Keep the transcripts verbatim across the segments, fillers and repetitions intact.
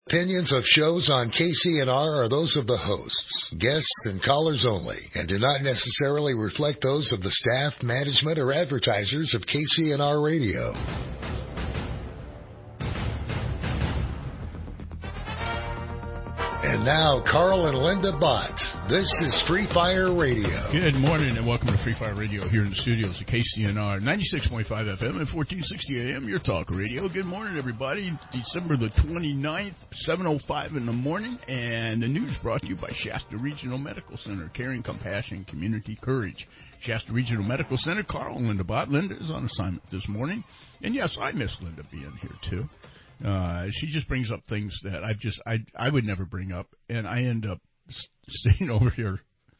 Opinions of shows on K C N R are those of the hosts, guests, and callers only, and do not necessarily reflect those of the staff, management, or advertisers of K C N R Radio. And now, Carl and Linda Bott. This is Free Fire Radio. Good morning and welcome to Free Fire Radio here in the studios of K C N R, ninety-six point five F M and fourteen sixty A M, your talk radio. Good morning, everybody. December the twenty-ninth, seven oh five in the morning, and the news brought to you by Shasta Regional Medical Center, caring, compassion, community courage. Shasta Regional Medical Center, Carl and Linda Bott. Linda is on assignment this morning, and yes, I miss Linda being here, too. Uh, she just brings up things that I just I I would never bring up, and I end up staying over here,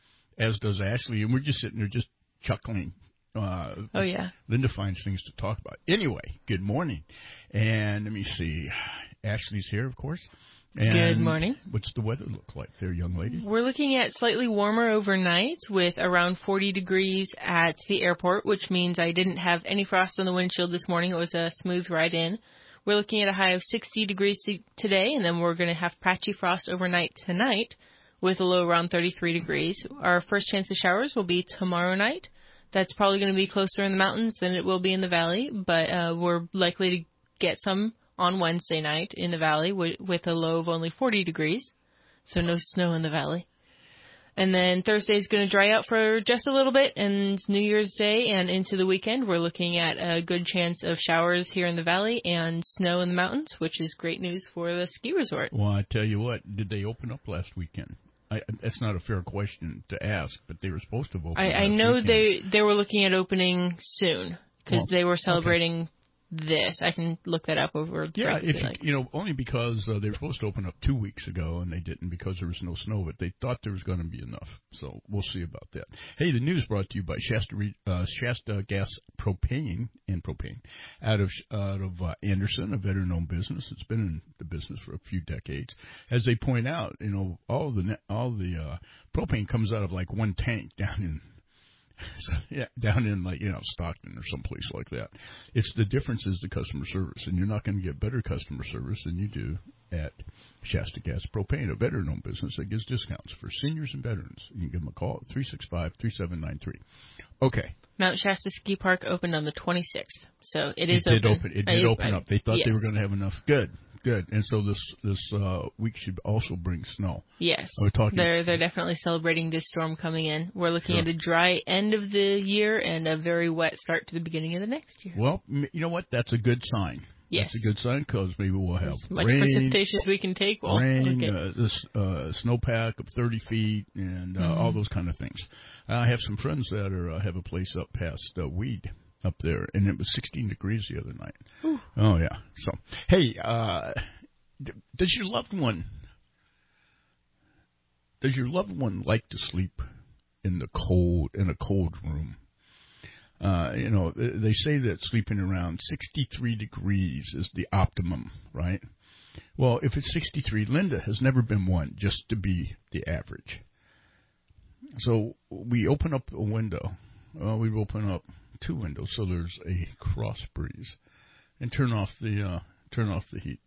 as does Ashley, and we're just sitting there just chuckling. Uh, oh yeah. Linda finds things to talk about. Anyway, good morning, and let me see. Ashley's here, of course. And good morning. What's the weather look like there, young lady? We're looking at slightly warmer overnight with around forty degrees at the airport, which means I didn't have any frost on the windshield this morning. It was a smooth ride in. We're looking at a high of sixty degrees today, and then we're going to have patchy frost overnight tonight with a low around thirty-three degrees. Our first chance of showers will be tomorrow night. That's probably going to be closer in the mountains than it will be in the valley, but uh, we're likely to get some on Wednesday night in the valley w- with a low of only forty degrees, so no snow in the valley. And then Thursday is going to dry out for just a little bit, and New Year's Day and into the weekend, we're looking at a good chance of showers here in the valley and snow in the mountains, which is great news for the ski resort. Well, I tell you what, did they open up last weekend? I, that's not a fair question to ask, but they were supposed to open. I, I know weekend. they they were looking at opening soon because well, they were celebrating. Okay. This I can look that up over. Yeah, if you, like. you know, only because uh, they were supposed to open up two weeks ago and they didn't because there was no snow, but they thought there was going to be enough. So we'll see about that. Hey, the news brought to you by Shasta uh, Shasta Gas Propane and Propane out of out of uh, Anderson, a veteran-owned business. It's been in the business for a few decades. As they point out, you know, all the all the uh, propane comes out of like one tank down in. So, yeah, down in, like, you know, Stockton or someplace like that. It's the difference is the customer service, and you're not going to get better customer service than you do at Shasta Gas Propane, a veteran-owned business that gives discounts for seniors and veterans. You can give them a call at three six five, three seven nine three. Okay. Mount Shasta Ski Park opened on the twenty-sixth, so it is it did open. open. It did I, open I, up. They thought yes. they were going to have enough. Good. Good, and so this this uh, week should also bring snow. Yes, we're talking. They're they're definitely celebrating this storm coming in. We're looking sure. at a dry end of the year and a very wet start to the beginning of the next year. Well, you know what? That's a good sign. Yes, that's a good sign because maybe we'll have as much rain, precipitation as we can take. Well, rain, okay. uh, this uh, snowpack of thirty feet, and uh, mm-hmm. all those kind of things. I have some friends that are uh, have a place up past uh, Weed. Up there, and it was sixteen degrees the other night. Ooh. Oh yeah. So hey. uh Does your loved one, does your loved one like to sleep in the cold, in a cold room? Uh, you know, they say that sleeping around sixty-three degrees is the optimum, right? Well, if it's sixty-three, Linda has never been one just to be the average. So we open up a window. Well, we open up two windows so there's a cross breeze, and turn off the uh, turn off the heat.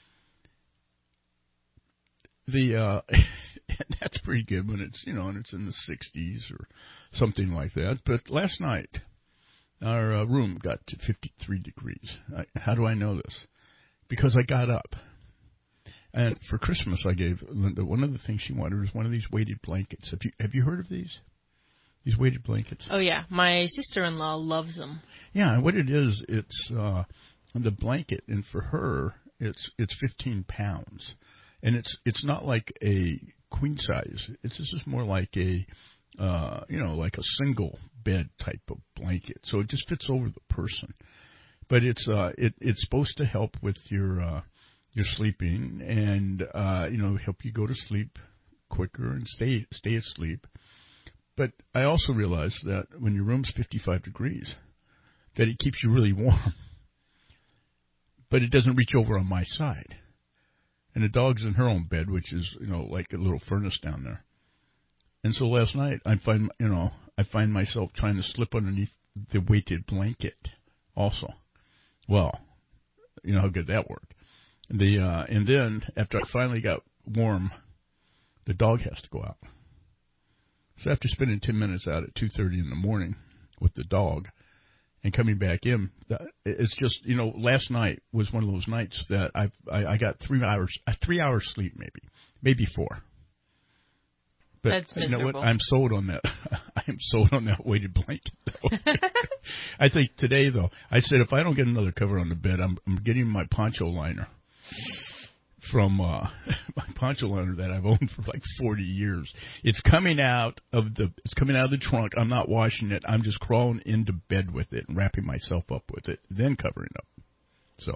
The uh, that's pretty good when it's you know and it's in the sixties or something like that. But last night, our uh, room got to fifty-three degrees. I, how do I know this? Because I got up, and for Christmas I gave Linda one of the things she wanted was one of these weighted blankets. Have you have you heard of these? These weighted blankets. Oh yeah, my sister-in-law loves them. Yeah, and what it is, it's uh, the blanket, and for her, it's it's fifteen pounds. And it's it's not like a queen size. It's this is more like a uh, you know like a single bed type of blanket. So it just fits over the person. But it's uh it it's supposed to help with your uh, your sleeping and uh, you know help you go to sleep quicker and stay stay asleep. But I also realized that when your room's fifty-five degrees, that it keeps you really warm. But it doesn't reach over on my side. And the dog's in her own bed, which is, you know, like a little furnace down there. And so last night, I find, you know, I find myself trying to slip underneath the weighted blanket also. Well, you know how good that worked. The uh, and then after I finally got warm, the dog has to go out. So after spending ten minutes out at two thirty in the morning with the dog and coming back in, it's just, you know, last night was one of those nights that I've, I I got three hours three hours sleep maybe maybe four. But That's miserable. You know what? I'm sold on that. I am sold on that weighted blanket, though. I think today, though, I said if I don't get another cover on the bed, I'm, I'm getting my poncho liner from uh, my poncho liner that I've owned for like forty years. It's coming out of the it's coming out of the trunk. I'm not washing it. I'm just crawling into bed with it and wrapping myself up with it, then covering up. So.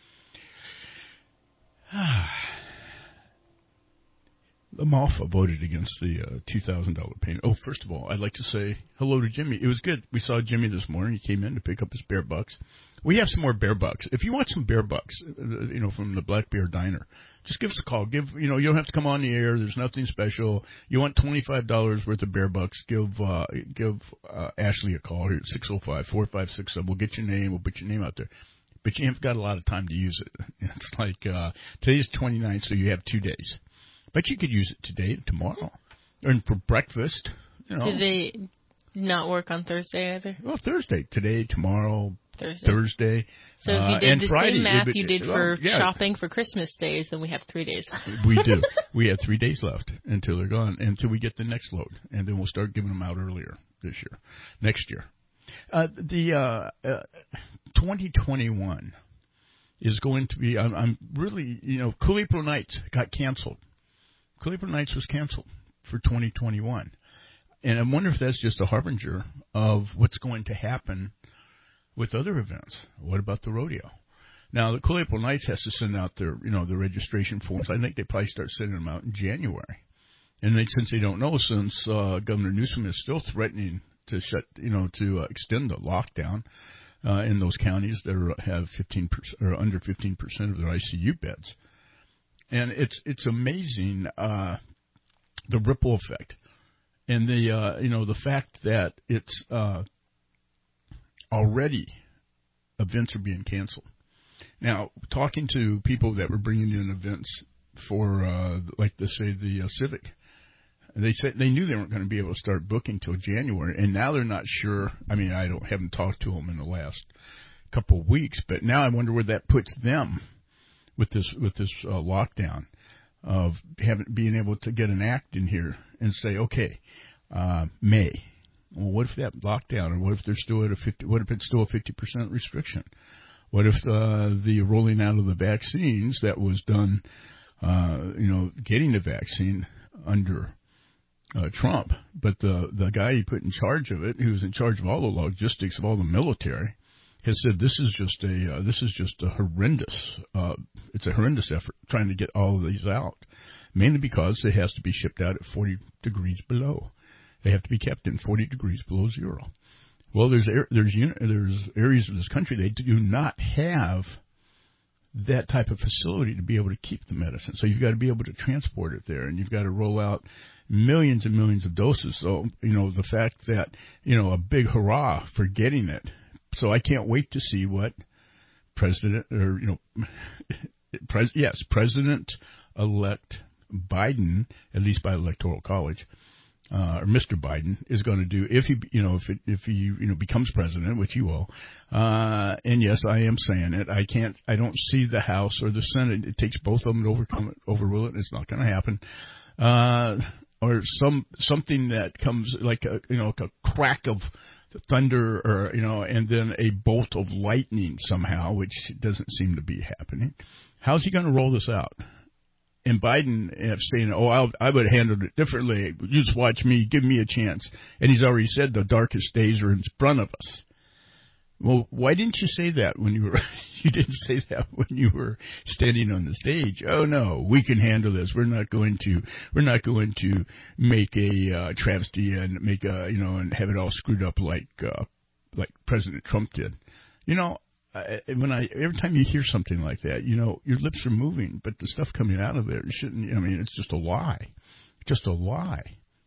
The M O F A voted against the uh, two thousand dollars payment. Oh, first of all, I'd like to say hello to Jimmy. It was good. We saw Jimmy this morning. He came in to pick up his bear bucks. We have some more bear bucks. If you want some bear bucks, uh, you know, from the Black Bear Diner, just give us a call. Give, you know, you don't have to come on the air. There's nothing special. You want twenty-five dollars worth of bear bucks, give uh, give uh, Ashley a call here at six oh five, four five six seven. We'll get your name. We'll put your name out there. But you haven't got a lot of time to use it. It's like uh, today's twenty-ninth, so you have two days. But you could use it today and tomorrow. Or for breakfast. You know. Do they not work on Thursday either? Well, Thursday. Today, tomorrow, Thursday. Thursday. So if you uh, did and the Friday, same math it, you did well, for yeah. shopping for Christmas days, then we have three days left. We do. We have three days left until they're gone, until we get the next load. And then we'll start giving them out earlier this year, next year. Uh, the uh, uh, twenty twenty-one is going to be, I'm, I'm really, you know, Cool April Nights got canceled. Cool April Nights was canceled for twenty twenty-one. And I wonder if that's just a harbinger of what's going to happen with other events. What about the rodeo? Now, the Cool April Nights has to send out their, you know, the registration forms. I think they probably start sending them out in January. And they, since they don't know, since uh, Governor Newsom is still threatening to shut, you know, to uh, extend the lockdown uh, in those counties that are, have fifteen percent or under fifteen percent of their I C U beds. And it's it's amazing uh, the ripple effect, and the uh, you know the fact that it's uh, already events are being canceled. Now, talking to people that were bringing in events for uh, like they say the uh, Civic, they said they knew they weren't going to be able to start booking till January, and now they're not sure. I mean, I don't haven't talked to them in the last couple of weeks, but now I wonder where that puts them. With this with this uh, lockdown of having being able to get an act in here and say, okay, uh, May. Well, what if that lockdown, or what if there's still at a fifty? What if it's still a fifty percent restriction? What if uh, the rolling out of the vaccines that was done, uh, you know, getting the vaccine under uh, Trump, but the the guy he put in charge of it, who was in charge of all the logistics of all the military, has said this is just a uh, this is just a horrendous uh, it's a horrendous effort trying to get all of these out, mainly because it has to be shipped out at forty degrees below. They have to be kept in forty degrees below zero. Well, there's there's there's areas of this country they do not have that type of facility to be able to keep the medicine. So you've got to be able to transport it there, and you've got to roll out millions and millions of doses. So you know the fact that you know a big hurrah for getting it. So I can't wait to see what President, or, you know, pres, yes, President-elect Biden, at least by Electoral College, uh, or Mister Biden, is going to do if he, you know, if it, if he, you know, becomes president, which he will. Uh, and yes, I am saying it. I can't, I don't see the House or the Senate. It takes both of them to overcome it, overrule it. It's not going to happen. Uh, or some something that comes like a, you know, like a crack of thunder, or you know, and then a bolt of lightning somehow, which doesn't seem to be happening. How's he going to roll this out? And Biden saying, "Oh, I'll, I would have handled it differently. You just watch me, give me a chance." And he's already said the darkest days are in front of us. Well, why didn't you say that when you were? You didn't say that when you were standing on the stage. Oh no, we can handle this. We're not going to. We're not going to make a uh, travesty and make a, you know, and have it all screwed up like uh, like President Trump did. You know, I, when I every time you hear something like that, you know, your lips are moving, but the stuff coming out of it shouldn't. I mean, it's just a lie, just a lie.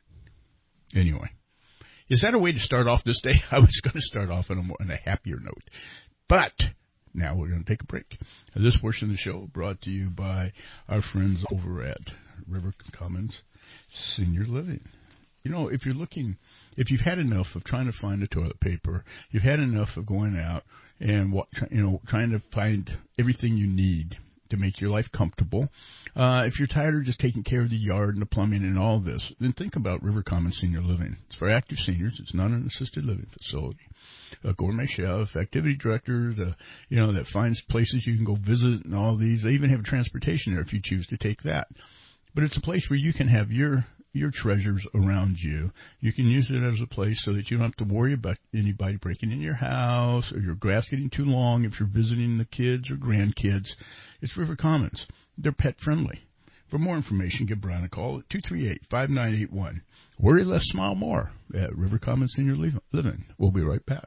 Anyway. Is that a way to start off this day? I was going to start off on a, more, on a happier note. But Now we're going to take a break. This portion of the show brought to you by our friends over at River Commons Senior Living. You know, if you're looking, if you've had enough of trying to find the toilet paper, you've had enough of going out and, you know, trying to find everything you need to make your life comfortable. Uh, if you're tired of just taking care of the yard and the plumbing and all this, then think about River Commons Senior Living. It's for active seniors. It's not an assisted living facility. A gourmet chef, activity director, the, you know, that finds places you can go visit and all these. They even have transportation there if you choose to take that. But it's a place where you can have your your treasures around you. You can use it as a place so that you don't have to worry about anybody breaking in your house or your grass getting too long if you're visiting the kids or grandkids. It's River Commons. They're pet friendly. For more information, give Brian a call at two three eight, five nine eight one. Worry less, smile more at River Commons Senior Living. We'll be right back.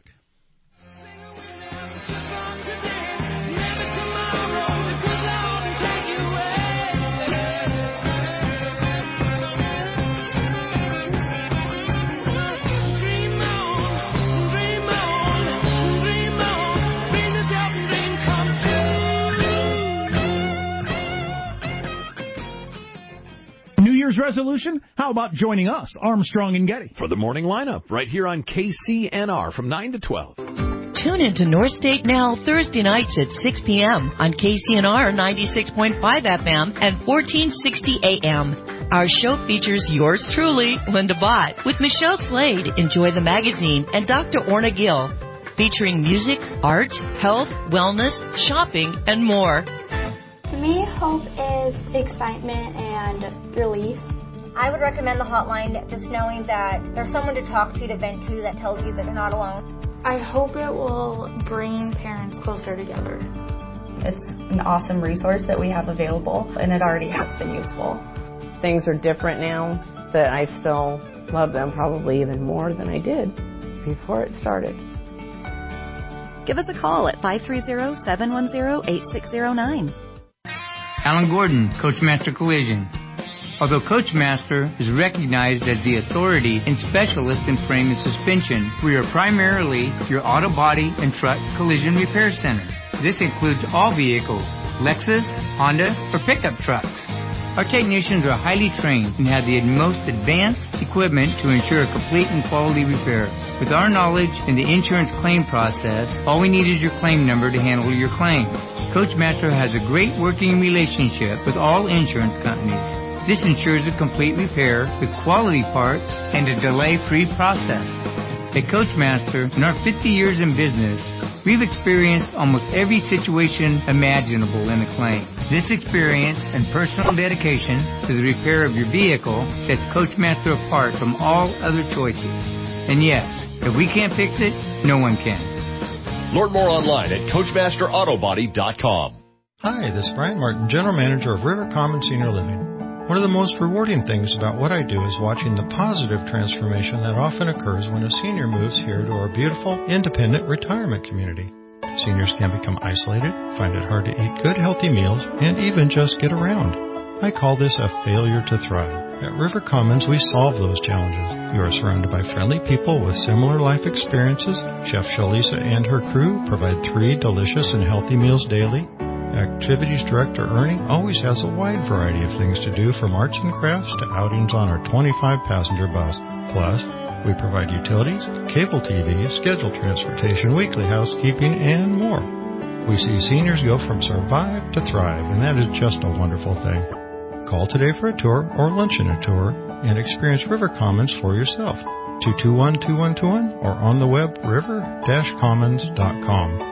Resolution? How about joining us, Armstrong and Getty, for the morning lineup right here on K C N R from nine to twelve. Tune into North State Now Thursday nights at six p.m. on K C N R ninety-six point five F M and fourteen sixty A M. Our show features yours truly, Linda Bott, with Michelle Slade, Enjoy the Magazine, and Doctor Orna Gill, featuring music, art, health, wellness, shopping, and more. To me, hope is excitement and relief. I would recommend the hotline just knowing that there's someone to talk to, to vent to, that tells you that you're not alone. I hope it will bring parents closer together. It's an awesome resource that we have available, and it already has been useful. Things are different now, but I still love them probably even more than I did before it started. Give us a call at five three zero, seven one zero, eight six zero nine. Alan Gordon, Coachmaster Collision. Although Coachmaster is recognized as the authority and specialist in frame and suspension, we are primarily your auto body and truck collision repair center. This includes all vehicles, Lexus, Honda, or pickup trucks. Our technicians are highly trained and have the most advanced equipment to ensure a complete and quality repair. With our knowledge in the insurance claim process, all we need is your claim number to handle your claim. Coachmaster has a great working relationship with all insurance companies. This ensures a complete repair with quality parts and a delay-free process. At Coachmaster, in our fifty years in business, we've experienced almost every situation imaginable in a claim. This experience and personal dedication to the repair of your vehicle sets Coachmaster apart from all other choices. And yes, if we can't fix it, no one can. Learn more online at Coachmaster Auto Body dot com. Hi, this is Brian Martin, General Manager of River Commons Senior Living. One of the most rewarding things about what I do is watching the positive transformation that often occurs when a senior moves here to our beautiful, independent retirement community. Seniors can become isolated, find it hard to eat good, healthy meals, and even just get around. I call this a failure to thrive. At River Commons, we solve those challenges. You are surrounded by friendly people with similar life experiences. Chef Shalisa and her crew provide three delicious and healthy meals daily. Activities Director Ernie always has a wide variety of things to do, from arts and crafts to outings on our twenty-five passenger bus. Plus, we provide utilities, cable T V, scheduled transportation, weekly housekeeping, and more. We see seniors go from survive to thrive, and that is just a wonderful thing. Call today for a tour or lunch and a tour and experience River Commons for yourself. two two one, two one two one or on the web river dash commons dot com.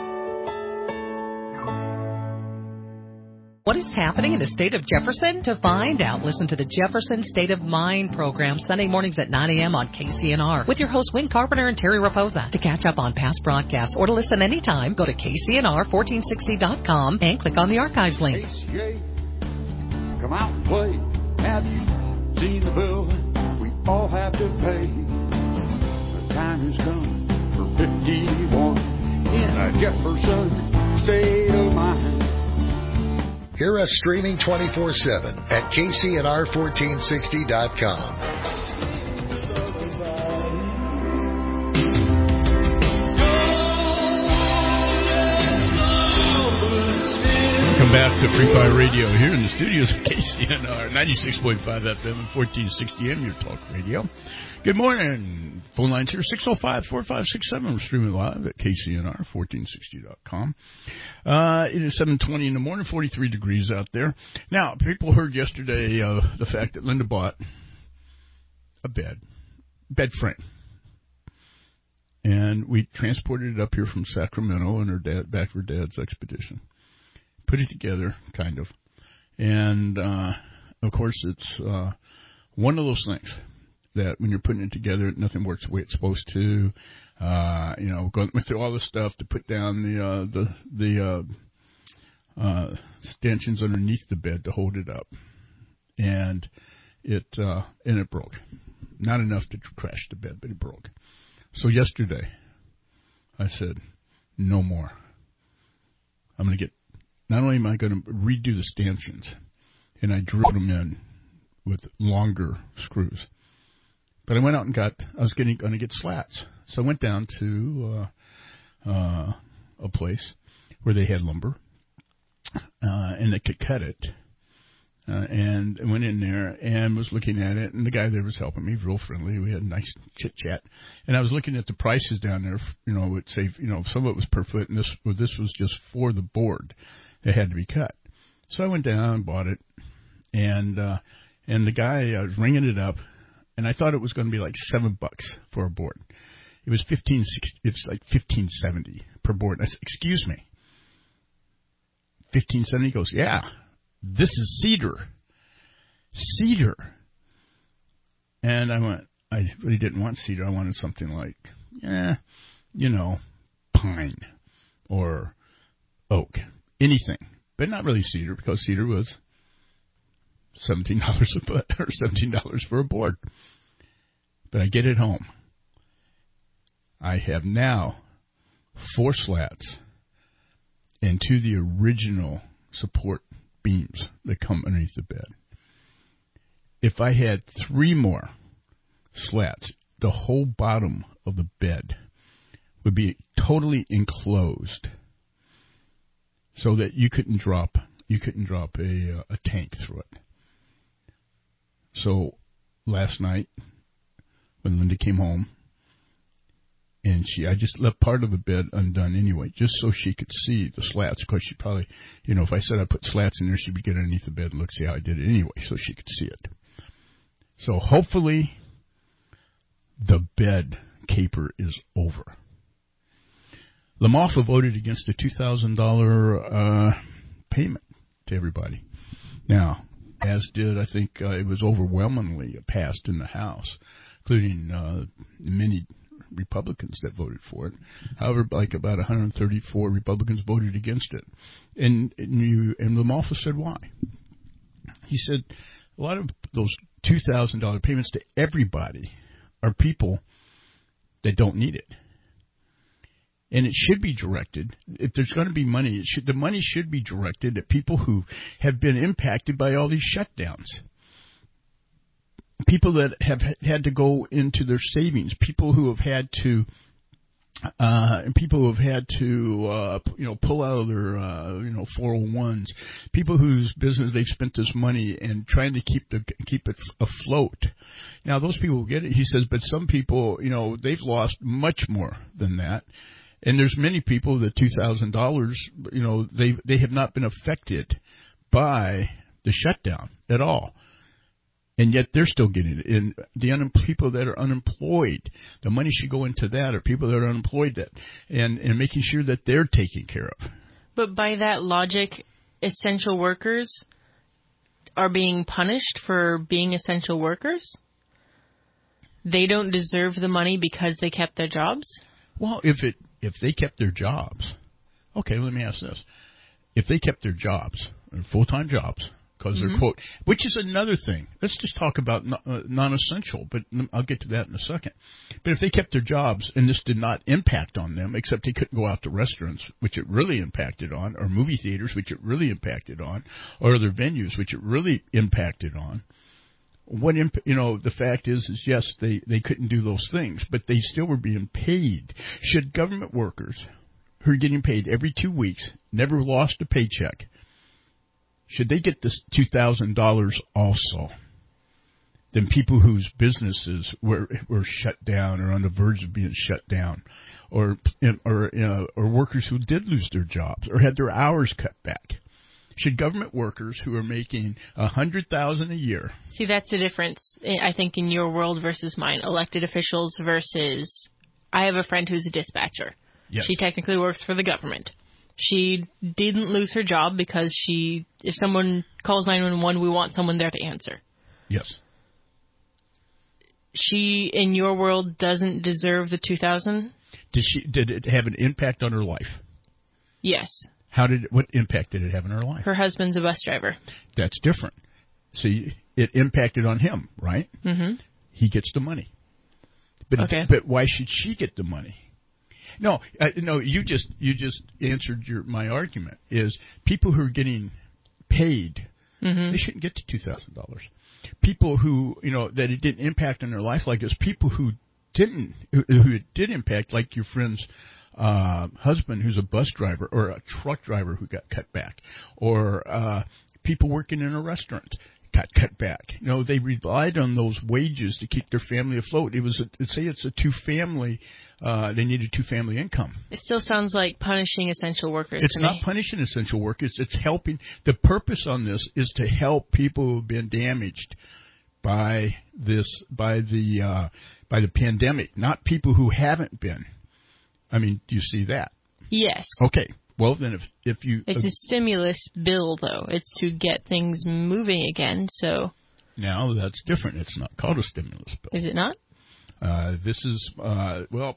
What is happening in the state of Jefferson? To find out, listen to the Jefferson State of Mind program Sunday mornings at nine a.m. on K C N R with your hosts Wayne Carpenter and Terry Raposa. To catch up on past broadcasts or to listen anytime, go to K C N R fourteen sixty dot com and click on the archives link. K C A, come out and play. Have you seen the bill we all have to pay? The time has come for fifty-one in a Jefferson State of Mind. Hear us streaming twenty-four seven at K C N R fourteen sixty dot com. back to Free Fire Radio here in the studios of K C N R, ninety-six point five F M and fourteen sixty A M, your talk radio. Good morning. Phone lines here, six oh five, four five six seven. We're streaming live at K C N R fourteen sixty dot com. Uh, it is seven twenty in the morning, forty-three degrees out there. Now, people heard yesterday uh, the fact that Linda bought a bed, bed frame. And we transported it up here from Sacramento and her dad, back for Dad's expedition. Put it together, kind of. And, uh, of course, it's uh, one of those things that when you're putting it together, nothing works the way it's supposed to. Uh, you know, going through all the stuff to put down the uh, the the uh, uh, stanchions underneath the bed to hold it up. And it uh, and it broke. Not enough to crash the bed, but it broke. So yesterday, I said, no more. I'm going to get, not only am I going to redo the stanchions, and I drilled them in with longer screws, but I went out and got, I was getting, going to get slats. So I went down to uh, uh, a place where they had lumber, uh, and they could cut it. Uh, and I went in there and was looking at it, and the guy there was helping me, real friendly. We had a nice chit-chat. And I was looking at the prices down there. You know, it say, you know, some of it was per foot, and this, well, this was just for the board that had to be cut. So I went down and bought it, and uh, and the guy, I was ringing it up, and I thought it was going to be like seven bucks for a board. It was fifteen sixty. It's like fifteen seventy per board. I said, excuse me, fifteen seventy? He goes, yeah. This is cedar. Cedar. And I went, I really didn't want cedar. I wanted something like, eh, you know, pine or oak. Anything. But not really cedar, because cedar was seventeen dollars a foot or seventeen dollars for a board. But I get it home. I have now four slats and to the original support beams that come underneath the bed. If I had three more slats, the whole bottom of the bed would be totally enclosed, so that you couldn't drop you couldn't drop a uh, a tank through it. So last night, when Linda came home, and she, I just left part of the bed undone anyway, just so she could see the slats, because she probably, you know, if I said I put slats in there, she'd be get underneath the bed and look, see how I did it anyway, so she could see it. So hopefully the bed caper is over. LaMoffa voted against a two thousand dollars uh, payment to everybody. Now, as did, I think, uh, it was overwhelmingly passed in the House, including uh, many Republicans that voted for it. However, like about one hundred thirty-four Republicans voted against it. And, and, you, and LaMoffa said why. He said a lot of those two thousand dollars payments to everybody are people that don't need it. And it should be directed, if there's going to be money, it should, the money should be directed at people who have been impacted by all these shutdowns. People that have had to go into their savings, people who have had to, uh, and people who have had to, uh, you know, pull out of their, uh, you know, four oh ones, people whose business they've spent this money and trying to keep the keep it afloat. Now, those people will get it, he says, but some people, you know, they've lost much more than that. And there's many people that two thousand dollars, you know, they they have not been affected by the shutdown at all. And yet they're still getting it. And the un- people that are unemployed, the money should go into that, or people that are unemployed, that, and, and making sure that they're taken care of. But by that logic, essential workers are being punished for being essential workers? They don't deserve the money because they kept their jobs? Well, if it if they kept their jobs, okay, let me ask this. If they kept their jobs, full-time jobs, because mm-hmm. they're, quote, which is another thing. Let's just talk about non-essential, but I'll get to that in a second. But if they kept their jobs and this did not impact on them, except they couldn't go out to restaurants, which it really impacted on, or movie theaters, which it really impacted on, or other venues, which it really impacted on, what imp- you know, the fact is, is yes, they, they couldn't do those things, but they still were being paid. Should government workers who are getting paid every two weeks, never lost a paycheck, should they get this two thousand dollars also? Than people whose businesses were were shut down or on the verge of being shut down, or or uh, or workers who did lose their jobs or had their hours cut back. Should government workers who are making a hundred thousand a year? See, that's the difference, I think, in your world versus mine. Elected officials versus, I have a friend who's a dispatcher. Yes. She technically works for the government. She didn't lose her job because she, if someone calls nine one one, we want someone there to answer. Yes. She, in your world, doesn't deserve the two thousand. Did she? Did it have an impact on her life? Yes. How did? What impact did it have on her life? Her husband's a bus driver. That's different. See, it impacted on him, right? Mm-hmm. He gets the money. But okay. But why should she get the money? No, uh, no. You just you just answered your my argument. Is people who are getting paid, mm-hmm. they shouldn't get to two thousand dollars. People who, you know, that it didn't impact on their life like this, people who didn't, who, who it did impact, like your friend's uh, husband who's a bus driver or a truck driver who got cut back, or uh, people working in a restaurant got cut back. You know, they relied on those wages to keep their family afloat. It was, a, say it's a two-family, uh, they needed two-family income. It still sounds like punishing essential workers It's to not me. punishing essential workers. It's helping. The purpose on this is to help people who have been damaged by this, by the, uh, by the pandemic, not people who haven't been. I mean, do you see that? Yes. Okay. Well, then if, if you... It's a stimulus bill, though. It's to get things moving again, so... Now, that's different. It's not called a stimulus bill. Is it not? Uh, this is, uh, well,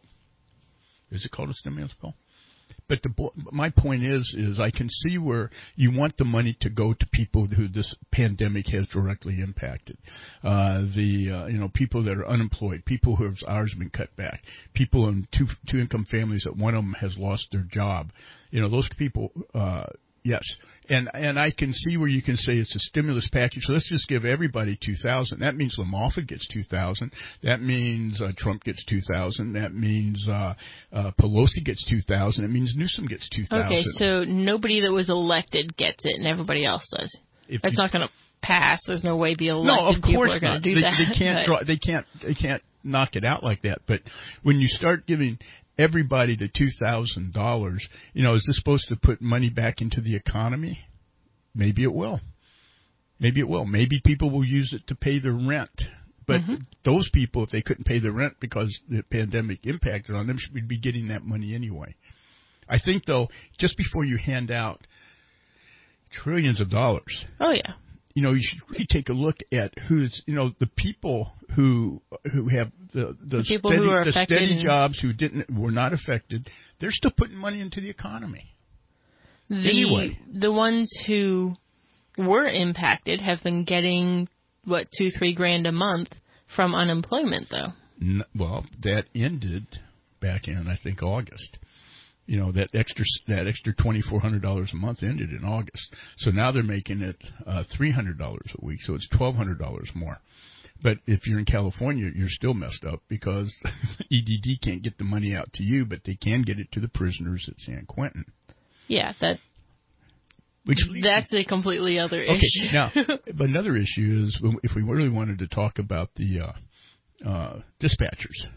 is it called a stimulus bill? But the my point is, is I can see where you want the money to go to people who this pandemic has directly impacted. Uh, the, uh, you know, people that are unemployed, people whose hours have been cut back, people in two, two income families that one of them has lost their job. You know, those people, uh, yes. And, and I can see where you can say it's a stimulus package. So let's just give everybody two thousand. That means LaMalfa gets two thousand. That means uh, Trump gets two thousand. That means uh, uh, Pelosi gets two thousand. It means Newsom gets two thousand. Okay, so nobody that was elected gets it, and everybody else does. If That's you, not going to pass. There's no way the elected no, of people course are going to do they, that. They can't. Draw, they can't. They can't knock it out like that. But when you start giving everybody the two thousand dollars, you know, is this supposed to put money back into the economy? Maybe it will. Maybe it will. Maybe people will use it to pay their rent. But mm-hmm. those people, if they couldn't pay their rent because the pandemic impacted on them, should be getting that money anyway. I think, though, just before you hand out trillions of dollars, oh yeah, you know, you should really take a look at who's, you know, the people who who have the the, the people steady, who are the affected steady and... jobs who didn't were not affected. They're still putting money into the economy. The, anyway. The ones who were impacted have been getting, what, two, three grand a month from unemployment, though. N- well, that ended back in, I think, August. You know, that extra that extra twenty-four hundred dollars a month ended in August. So now they're making it uh, three hundred dollars a week, so it's twelve hundred dollars more. But if you're in California, you're still messed up because E D D can't get the money out to you, but they can get it to the prisoners at San Quentin. Yeah, that Which that's a completely other okay, issue. Now, but another issue is if we really wanted to talk about the uh, uh, dispatchers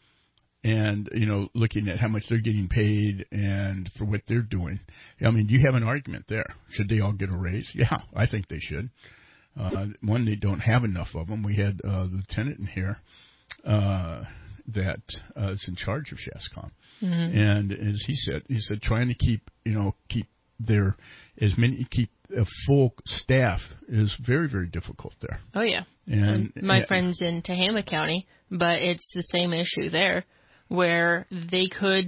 and, you know, looking at how much they're getting paid and for what they're doing. I mean, you have an argument there. Should they all get a raise? Yeah, I think they should. Uh, one, they don't have enough of them. We had uh, the lieutenant in here uh, that uh, is in charge of SHASCOM. Mm-hmm. And as he said, he said trying to keep, you know, keep their, as many, keep a full staff is very, very difficult there. Oh, yeah. And, and my and, friend's in Tehama County, but it's the same issue there where they could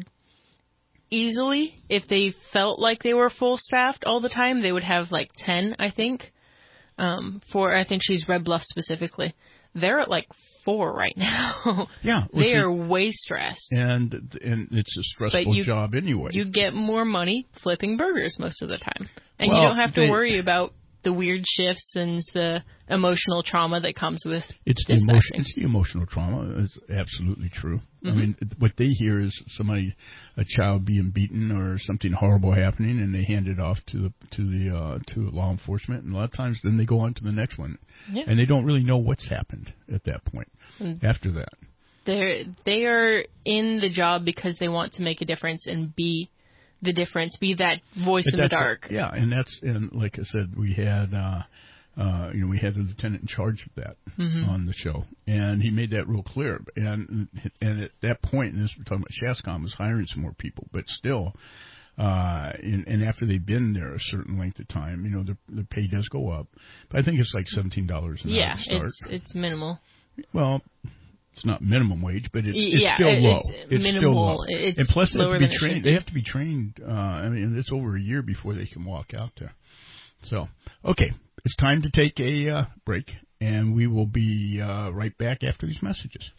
easily, if they felt like they were full staffed all the time, they would have like ten, I think. Um, for, I think she's Red Bluff specifically. They're at like four right now. Yeah. Well, they see, are way stressed. And and it's a stressful you, job anyway. You get more money flipping burgers most of the time. And well, you don't have to they, worry about the weird shifts and the emotional trauma that comes with it's the dispatching. emotion. It's the emotional trauma. It's absolutely true. Mm-hmm. I mean, what they hear is somebody, a child being beaten or something horrible happening, and they hand it off to the to the uh, to law enforcement. And a lot of times, then they go on to the next one, yeah. and they don't really know what's happened at that point. Mm-hmm. After that, they're they are in the job because they want to make a difference and be the difference, be that voice but in the dark. A, yeah, and that's and like I said, we had. Uh, Uh, you know, we had the lieutenant in charge of that mm-hmm. on the show, and he made that real clear. And and at that point, and this we're talking about Shascom was hiring some more people, but still, uh, and, and after they've been there a certain length of time, you know, their their pay does go up. But I think it's like seventeen dollars an yeah, hour to start. it's it's minimal. Well, it's not minimum wage, but it's, it's yeah, still it's low. It's minimal. still low. It's and plus, they have to be than trained. They have to be trained. Uh, I mean, it's over a year before they can walk out there. So, okay. It's time to take a uh, break, and we will be uh, right back after these messages.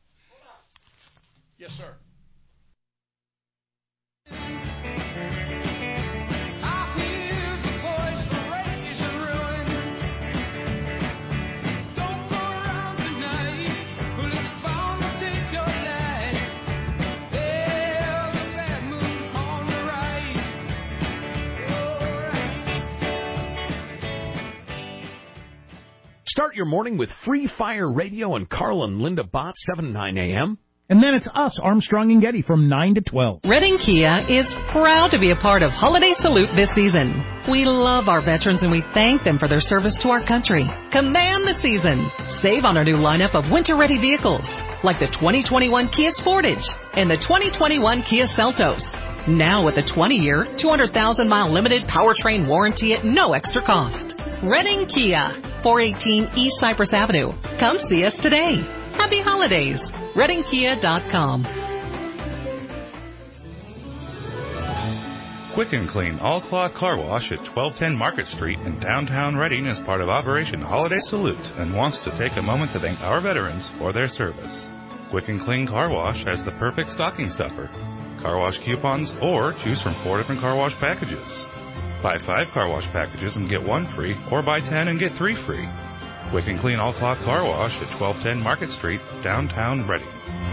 Yes, sir. Start your morning with Free Fire Radio and Carl and Linda Bott, seven to nine a.m. And then it's us, Armstrong and Getty, from nine to twelve. Redding Kia is proud to be a part of Holiday Salute this season. We love our veterans and we thank them for their service to our country. Command the season. Save on our new lineup of winter-ready vehicles, like the twenty twenty-one Kia Sportage and the twenty twenty-one Kia Seltos. Now with a twenty-year, two hundred thousand mile limited powertrain warranty at no extra cost. Redding Kia, four eighteen East Cypress Avenue. Come see us today. Happy holidays. Redding Kia dot com. Quick and Clean All-Cloth Car Wash at twelve ten Market Street in downtown Reading is part of Operation Holiday Salute and wants to take a moment to thank our veterans for their service. Quick and Clean Car Wash has the perfect stocking stuffer. Car wash coupons or choose from four different car wash packages. Buy five car wash packages and get one free, or buy ten and get three free. Quick and Clean All-Cloth Car Wash at twelve ten Market Street, downtown Reading.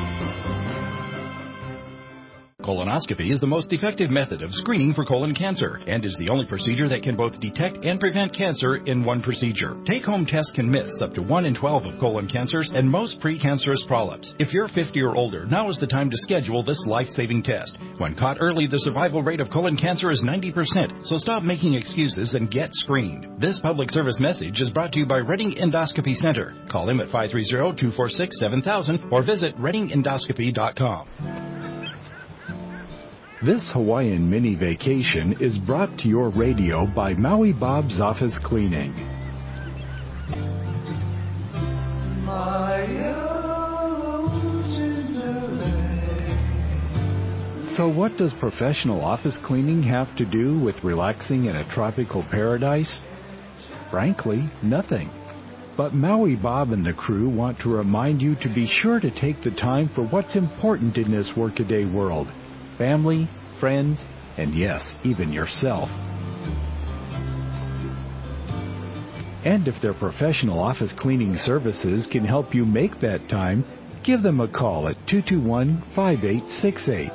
Colonoscopy is the most effective method of screening for colon cancer and is the only procedure that can both detect and prevent cancer in one procedure. Take-home tests can miss up to one in twelve of colon cancers and most precancerous polyps. If you're fifty or older, now is the time to schedule this life-saving test. When caught early, the survival rate of colon cancer is ninety percent, so stop making excuses and get screened. This public service message is brought to you by Reading Endoscopy Center. Call him at five three zero, two four six, seven thousand or visit reading endoscopy dot com. This Hawaiian mini vacation is brought to your radio by Maui Bob's Office Cleaning. So what does professional office cleaning have to do with relaxing in a tropical paradise? Frankly, nothing. But Maui Bob and the crew want to remind you to be sure to take the time for what's important in this workaday world. Family, friends, and yes, even yourself. And if their professional office cleaning services can help you make that time, give them a call at two two one, five eight six eight.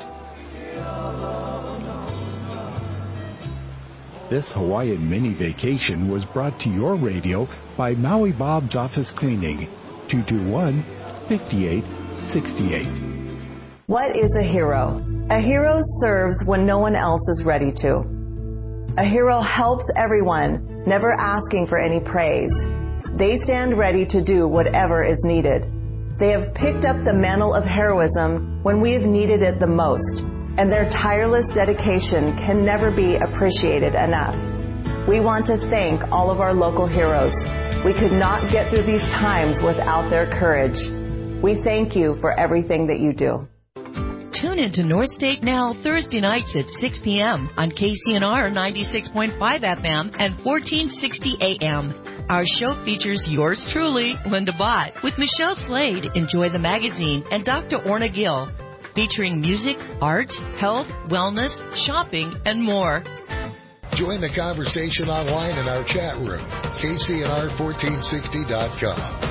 This Hawaiian mini vacation was brought to your radio by Maui Bob's Office Cleaning, two two one, five eight six eight. What is a hero? A hero serves when no one else is ready to. A hero helps everyone, never asking for any praise. They stand ready to do whatever is needed. They have picked up the mantle of heroism when we have needed it the most, and their tireless dedication can never be appreciated enough. We want to thank all of our local heroes. We could not get through these times without their courage. We thank you for everything that you do. Tune into North State Now Thursday nights at six p.m. on K C N R ninety-six point five F M and fourteen sixty A M. Our show features yours truly, Linda Bott, with Michelle Slade, Enjoy the Magazine, and Doctor Orna Gill, featuring music, art, health, wellness, shopping, and more. Join the conversation online in our chat room, K C N R fourteen sixty dot com.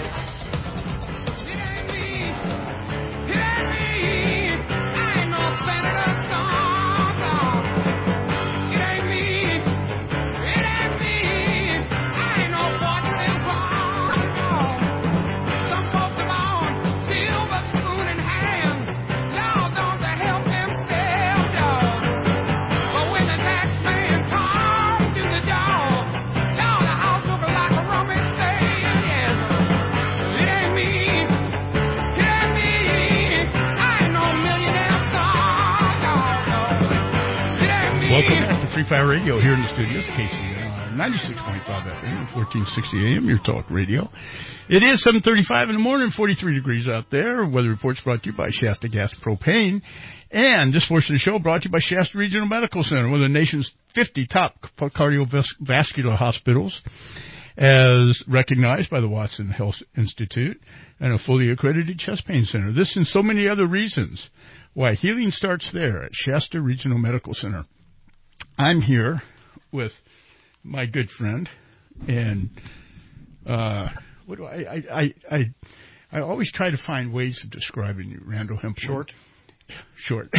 Free Fire Radio here in the studios, K C N R ninety-six point five F M, fourteen sixty A M, your talk radio. It is seven thirty-five in the morning, forty-three degrees out there. Weather reports brought to you by Shasta Gas Propane. And this portion of the show brought to you by Shasta Regional Medical Center, one of the nation's fifty top cardiovascular hospitals, as recognized by the Watson Health Institute, and a fully accredited chest pain center. This and so many other reasons why healing starts there at Shasta Regional Medical Center. I'm here with my good friend, and uh, what do I, I, I, I, I always try to find ways of describing you, Randall Hempel. Short? Short.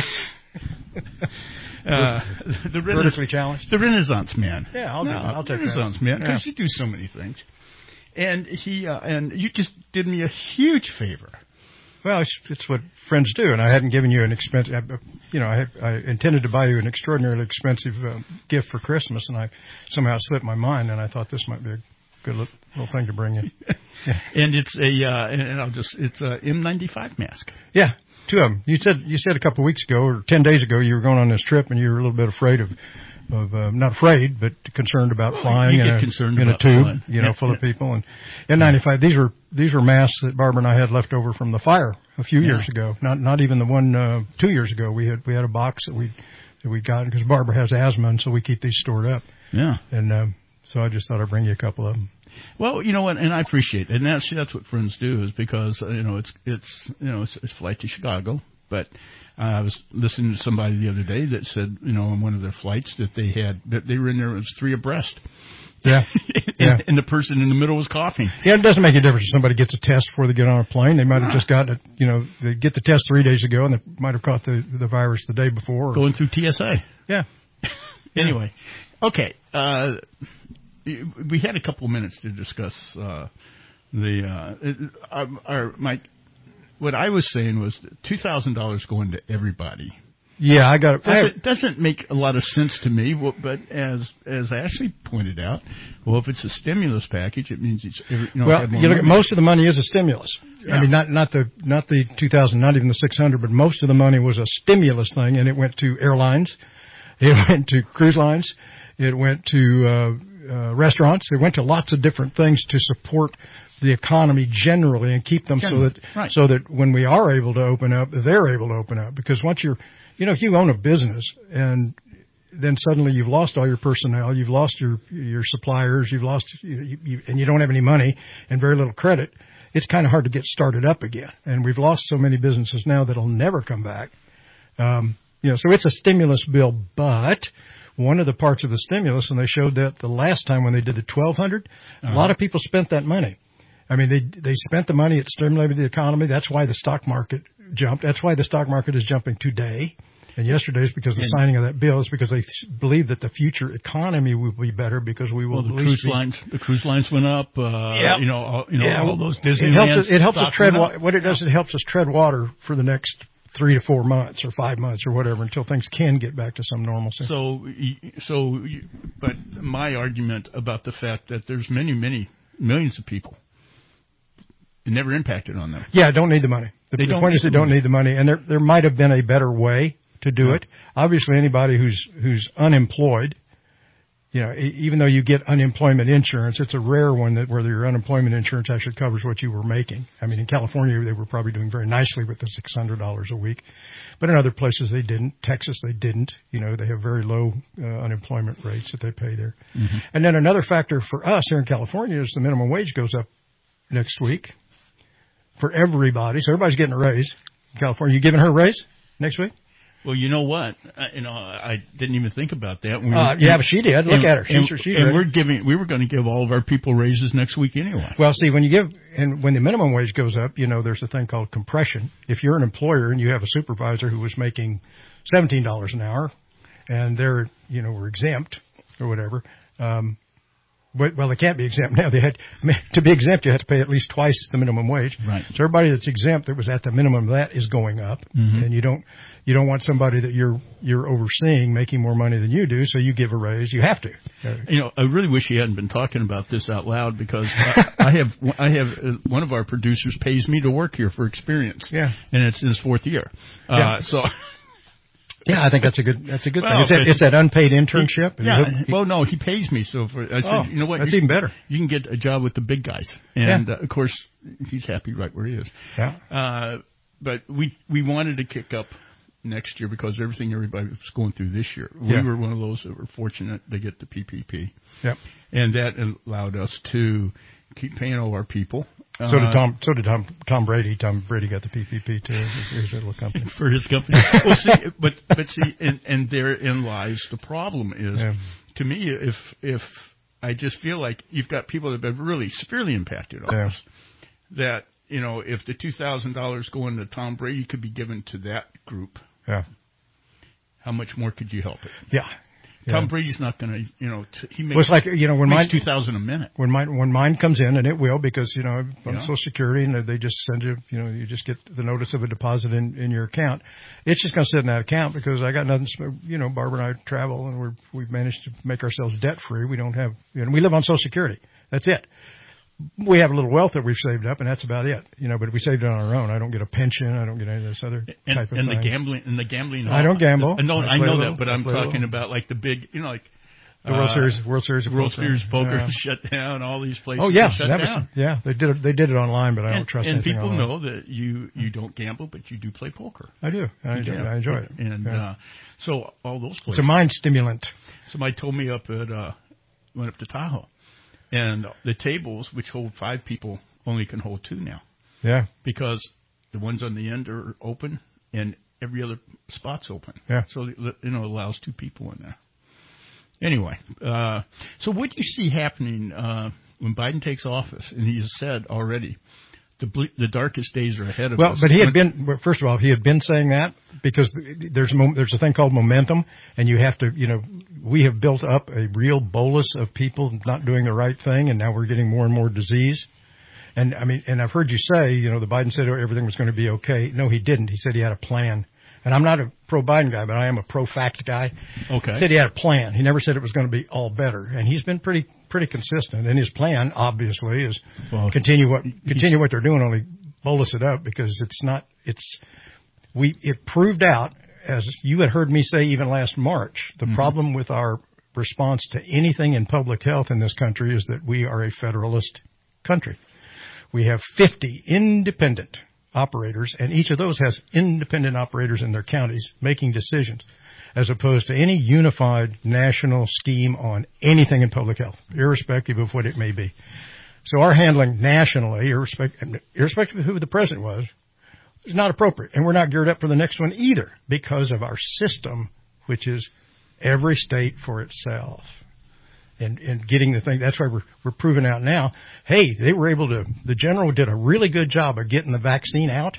uh, the Vertically challenged? The Renaissance man. Yeah, I'll, no, do, I'll take Renaissance that. man, because yeah. you do so many things. And he uh, and you just did me a huge favor. Well, it's, it's what friends do, and I hadn't given you an expensive, you know, I, had, I intended to buy you an extraordinarily expensive uh, gift for Christmas, and I somehow slipped my mind, and I thought this might be a good little, little thing to bring you. Yeah. And it's a, uh, and I'll just, it's a M ninety-five mask. Yeah, two of them. You said, you said a couple of weeks ago, or ten days ago, you were going on this trip, and you were a little bit afraid of, of uh, not afraid, but concerned about well, flying you in, get a, concerned in about a tube, flying. you know, yeah, full yeah. of people. And N ninety-five, these were these were masks that Barbara and I had left over from the fire a few yeah. years ago. Not not even the one uh, two years ago. We had we had a box that we that we got because Barbara has asthma, and so we keep these stored up. Yeah. And um, so I just thought I'd bring you a couple of them. Well, you know what, and I appreciate it, and that's that's what friends do, is because uh, you know it's it's you know it's, it's flight to Chicago, but uh, I was listening to somebody the other day that said, you know, on one of their flights that they had that they were in there, it was three abreast. Yeah. and, yeah. and the person in the middle was coughing. Yeah, it doesn't make a difference if somebody gets a test before they get on a plane. They might have just gotten it, you know, they get the test three days ago, and they might have caught the the virus the day before. Or, Going through T S A. Yeah. Anyway, okay. Uh, we had a couple of minutes to discuss uh, the uh, our, our my. What I was saying was two thousand dollars going to everybody. Yeah, I got it. It doesn't make a lot of sense to me, but as as Ashley pointed out, well, if it's a stimulus package, it means it's you know. Well, you look at most of the money is a stimulus. Yeah. I mean, not not the not the two thousand, not even the six hundred, but most of the money was a stimulus thing, and it went to airlines, it went to cruise lines, it went to uh, uh, restaurants, it went to lots of different things to support the economy generally and keep them Generally, so that right. so that when we are able to open up, they're able to open up. Because once you're, you know, if you own a business and then suddenly you've lost all your personnel, you've lost your your suppliers, you've lost, you, you, and you don't have any money and very little credit, it's kind of hard to get started up again. And we've lost so many businesses now that'll never come back. Um, you know, so it's a stimulus bill, but one of the parts of the stimulus, and they showed that the last time when they did the twelve hundred, uh-huh. a lot of people spent that money. I mean, they they spent the money. It stimulated the economy. That's why the stock market jumped. That's why the stock market is jumping today. And yesterday is because of the signing of that bill. Is because they believe that the future economy will be better because we will. Well, the at least cruise lines, the cruise lines went up. Uh, yep. You know, all, you know, yeah. all those Disney. It helps us. It helps us tread. Wa- what it does, it helps us tread water for the next three to four months or five months or whatever until things can get back to some normalcy. So, so, but my argument about the fact that there's many, many millions of people. It never impacted on them. Yeah, don't need the money. The, they the don't point is they don't need the money, and there there might have been a better way to do yeah. it. Obviously, anybody who's who's unemployed, you know, even though you get unemployment insurance, it's a rare one that where your unemployment insurance actually covers what you were making. I mean, in California, they were probably doing very nicely with the six hundred dollars a week, but in other places they didn't. Texas, they didn't. You know, they have very low uh, unemployment rates that they pay there. Mm-hmm. And then another factor for us here in California is the minimum wage goes up next week. For everybody, so everybody's getting a raise. California, you giving her a raise next week? Well, you know what? I, you know, I didn't even think about that. We uh, were, yeah, and, but she did. Look and, at her. She's, and, she's and ready. we're giving. We were going to give all of our people raises next week anyway. Well, see, when you give and when the minimum wage goes up, you know, there's a thing called compression. If you're an employer and you have a supervisor who was making seventeen dollars an hour, and they're, you know, were exempt or whatever. Um, Well, they can't be exempt now. They had to be exempt. You have to pay at least twice the minimum wage. Right. So everybody that's exempt that was at the minimum of that is going up, mm-hmm. and you don't you don't want somebody that you're you're overseeing making more money than you do. So you give a raise. You have to. You know, I really wish he hadn't been talking about this out loud because I, I have I have uh, one of our producers pays me to work here for experience. Yeah. And it's in his fourth year. Uh, yeah. So. Yeah, I think that's a good that's a good well, thing. It's that, it's that unpaid internship. He, yeah. He, well, no, he pays me. So for I said, oh, you know what? That's you, even better. You can get a job with the big guys, and yeah. uh, of course he's happy right where he is. Yeah. Uh, but we we wanted to kick up next year because everything everybody was going through this year. We yeah. were one of those that were fortunate to get the P P P. Yep. And that allowed us to keep paying all our people. So did uh, Tom. So did Tom. Tom Brady. Tom Brady got the P P P too. His little company for his company. Well, see, but but see, and, and therein lies the problem. Is yeah. to me, if if I just feel like you've got people that have been really severely impacted on yeah. this, that you know, if the two thousand dollars going to Tom Brady could be given to that group, yeah, how much more could you help it? Yeah. Tom yeah. Brady's not going to, you know, t- he makes, well, it's like, you know, when mine, two thousand a minute. When mine, when mine comes in, and it will, because, you know, on yeah. Social Security, and they just send you, you know, you just get the notice of a deposit in, in your account. It's just going to sit in that account because I got nothing, you know, Barbara and I travel and we're, we've managed to make ourselves debt free. We don't have, you know, we live on Social Security. That's it. We have a little wealth that we've saved up, and that's about it. You know, but we saved it on our own. I don't get a pension. I don't get any of this other and, type of and thing. And the gambling, and the gambling. I don't gamble. I know, I, I know little, that, but I I'm talking little. about like the big, you know, like. The World uh, Series, World Series, of World poker. Series poker yeah. shut down. All these places. Oh yeah, shut that down. was, yeah. They did it. They did it online, but I don't and, trust and anything people online. know that you you don't gamble, but you do play poker. I do. I enjoy, I enjoy it. And yeah. uh, so all those places. It's a mind stimulant. Somebody told me up at uh, went up to Tahoe, and the tables which hold five people only can hold two now. Yeah. Because the ones on the end are open, and every other spot's open. Yeah. So you know it allows two people in there. Anyway, uh, so what do you see happening uh, when Biden takes office? And he has said already, the ble- the darkest days are ahead of well, us. Well, but he had been, first of all, he had been saying that because there's mo- there's a thing called momentum, and you have to, you know, we have built up a real bolus of people not doing the right thing, and now we're getting more and more disease. And I mean, and I've heard you say, you know, the Biden said everything was going to be okay. No, he didn't. He said he had a plan. And I'm not a pro-Biden guy, but I am a pro-fact guy. Okay. He said he had a plan. He never said it was going to be all better. And he's been pretty pretty consistent. And his plan, obviously, is well, continue what continue what they're doing, only bolus it up because it's not it's we it proved out, as you had heard me say even last March, the mm-hmm. problem with our response to anything in public health in this country is that we are a federalist country. We have fifty independent operators, and each of those has independent operators in their counties making decisions, as opposed to any unified national scheme on anything in public health, irrespective of what it may be. So our handling nationally, irrespective, irrespective of who the president was, is not appropriate, and we're not geared up for the next one either because of our system, which is every state for itself. And, and getting the thing, that's why we're, we're proving out now, hey, they were able to, the general did a really good job of getting the vaccine out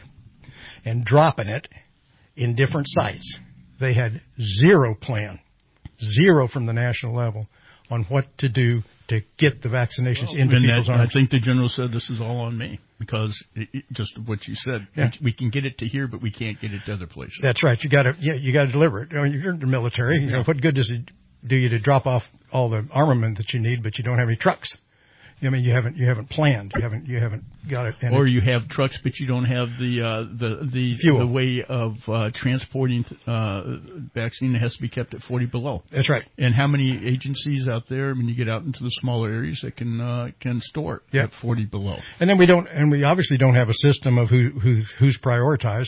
and dropping it in different sites. They had zero plan, zero from the national level on what to do to get the vaccinations well, into people's that, arms. I think the general said this is all on me because it, it, just what you said, yeah. we, we can get it to here, but we can't get it to other places. That's right. You got to, yeah, you got to deliver it. I mean, you're in the military. You know, what good does it do you to drop off all the armament that you need, but you don't have any trucks? I mean, you haven't you haven't planned, you haven't you haven't got it. And or you have trucks, but you don't have the uh, the the fuel. the way of uh, transporting uh, vaccine that has to be kept at forty below. That's right. And how many agencies out there when you get out into the smaller areas that can uh, can store it yep. at forty below? And then we don't, and we obviously don't have a system of who who who's prioritized.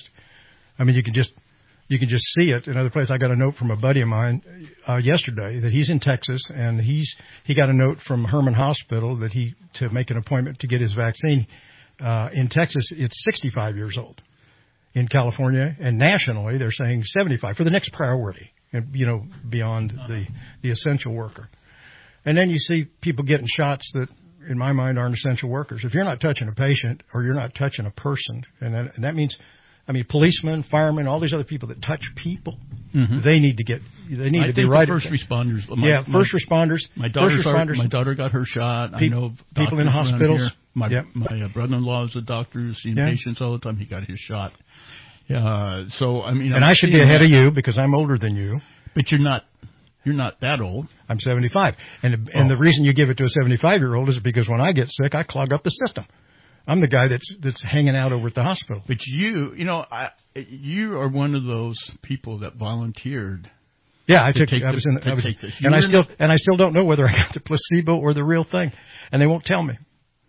I mean, you can just. You can just see it in other places. I got a note from a buddy of mine uh, yesterday that he's in Texas, and he's he got a note from Herman Hospital that he to make an appointment to get his vaccine. Uh, in Texas, it's sixty-five years old. in California, and nationally they're saying seventy-five for the next priority, and you know, beyond the the essential worker. And then you see people getting shots that, in my mind, aren't essential workers. If you're not touching a patient or you're not touching a person, and that, and that means, I mean, policemen, firemen, all these other people that touch people, mm-hmm. they need to get, they need I to think be right. The first responders. My, yeah, my, first responders. My daughter, first responders. My daughter got her shot. Pe- I know people in hospitals. My yep. my uh, brother-in-law is a doctor, seeing yeah. patients all the time. He got his shot. Uh, so I mean, and I'm I should be ahead that. of you because I'm older than you. But you're not. You're not that old. I'm seventy-five. And and oh. the reason you give it to a seventy-five-year-old is because when I get sick, I clog up the system. I'm the guy that's that's hanging out over at the hospital. But you, you know, I, you are one of those people that volunteered. Yeah, I to took. Take I was the, in. I was, this. and I still and I still don't know whether I got the placebo or the real thing, and they won't tell me.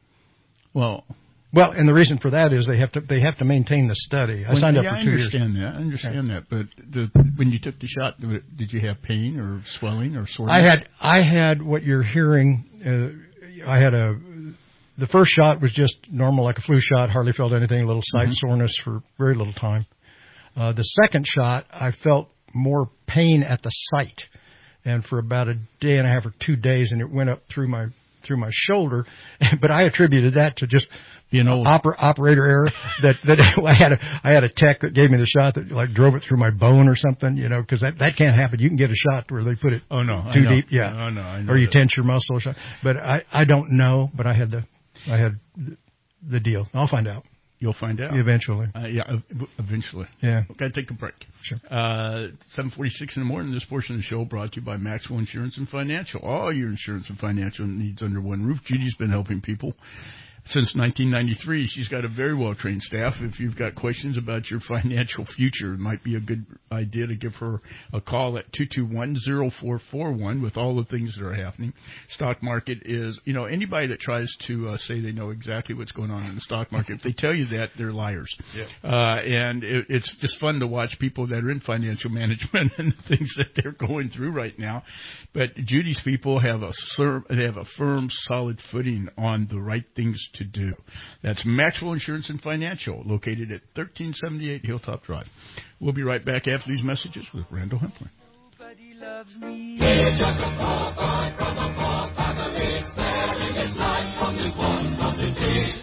Well. Well, and the reason for that is they have to they have to maintain the study. I when, signed up yeah, for two years. I understand years. that. I understand yeah. that. But the, when you took the shot, did you have pain or swelling or soreness? I had I had what you're hearing. Uh, I had a the first shot was just normal, like a flu shot. Hardly felt anything. A little site mm-hmm. soreness for very little time. Uh, the second shot, I felt more pain at the site, and for about a day and a half or two days, and it went up through my through my shoulder. But I attributed that to just You know, Oper, operator error that, that I had a, I had a tech that gave me the shot that like drove it through my bone or something, you know, cause that, that can't happen. You can get a shot where they put it oh, no, too I know. deep. Yeah. Oh, no, I know or you that. tense your muscle or something. But I, I don't know, but I had the, I had the deal. I'll find out. You'll find out. Eventually. Uh, yeah, eventually. Yeah. Okay, take a break. Sure. Uh, seven forty-six in the morning, this portion of the show brought to you by Maxwell Insurance and Financial. All your insurance and financial needs under one roof. Judy's been helping people since nineteen ninety-three. She's got a very well-trained staff. If you've got questions about your financial future, it might be a good idea to give her a call at two two one, zero four four one with all the things that are happening. Stock market is, you know, anybody that tries to uh, say they know exactly what's going on in the stock market, if they tell you that, they're liars. Yeah. Uh, and it, it's just fun to watch people that are in financial management and the things that they're going through right now. But Judy's people have a they have a firm, solid footing on the right things to do. That's Maxwell Insurance and Financial, located at thirteen seventy-eight Hilltop Drive. We'll be right back after these messages with Randall Hempler. Nobody loves me. He's just a poor boy from a poor family, sparing his life from this one quantity.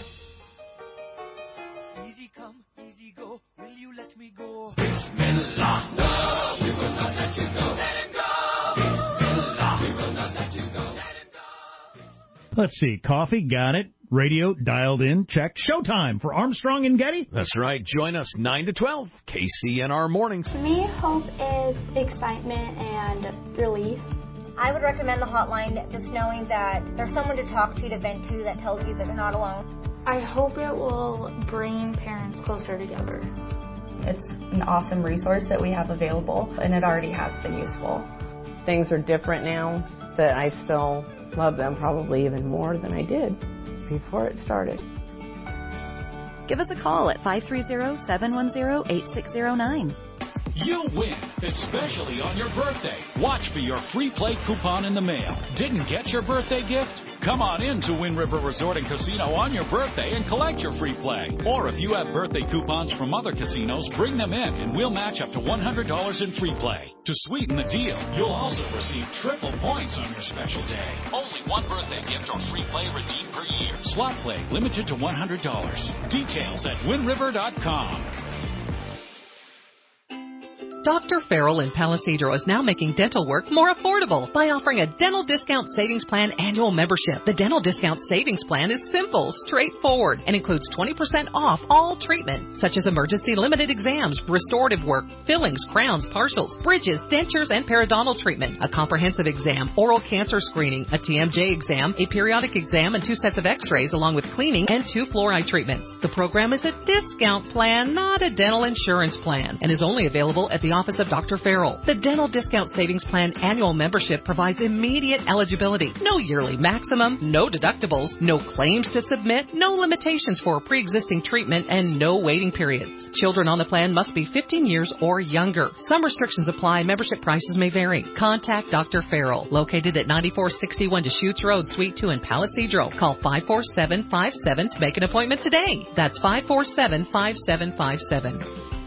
Easy come, easy go, will you let me go? Bismillah. No, we will not let you go. Let him go. Bismillah. We will not let you go. Let him go. Let's see, coffee, got it. Radio, dialed in, check. Showtime for Armstrong and Getty. That's right. Join us nine to twelve, K C N R Mornings. To me, hope is excitement and relief. I would recommend the hotline just knowing that there's someone to talk to, to vent to, that tells you that you're not alone. I hope it will bring parents closer together. It's an awesome resource that we have available, and it already has been useful. Things are different now, but I still love them probably even more than I did before it started. Give us a call at five three zero, seven one zero, eight six zero nine. You'll win, especially on your birthday. Watch for your free play coupon in the mail. Didn't get your birthday gift? Come on in to Wind River Resort and Casino on your birthday and collect your free play. Or if you have birthday coupons from other casinos, bring them in and we'll match up to one hundred dollars in free play. To sweeten the deal, you'll also receive triple points on your special day. Only one birthday gift or free play redeemed per year. Slot play limited to one hundred dollars. Details at wind river dot com. Doctor Farrell in Palisadro is now making dental work more affordable by offering a Dental Discount Savings Plan annual membership. The Dental Discount Savings Plan is simple, straightforward, and includes twenty percent off all treatment, such as emergency limited exams, restorative work, fillings, crowns, partials, bridges, dentures, and periodontal treatment, a comprehensive exam, oral cancer screening, a T M J exam, a periodic exam, and two sets of x-rays, along with cleaning and two fluoride treatments. The program is a discount plan, not a dental insurance plan, and is only available at the office of Doctor Farrell. The Dental Discount Savings Plan annual membership provides immediate eligibility, no yearly maximum, no deductibles, no claims to submit, no limitations for pre-existing treatment, and no waiting periods. Children on the plan must be fifteen years or younger. Some restrictions apply. Membership prices may vary. Contact Doctor Farrell, located at ninety-four sixty-one Deschutes Road, Suite two in Palisadro. Call five four seven five seven to make an appointment today. That's five four seven five seven five seven.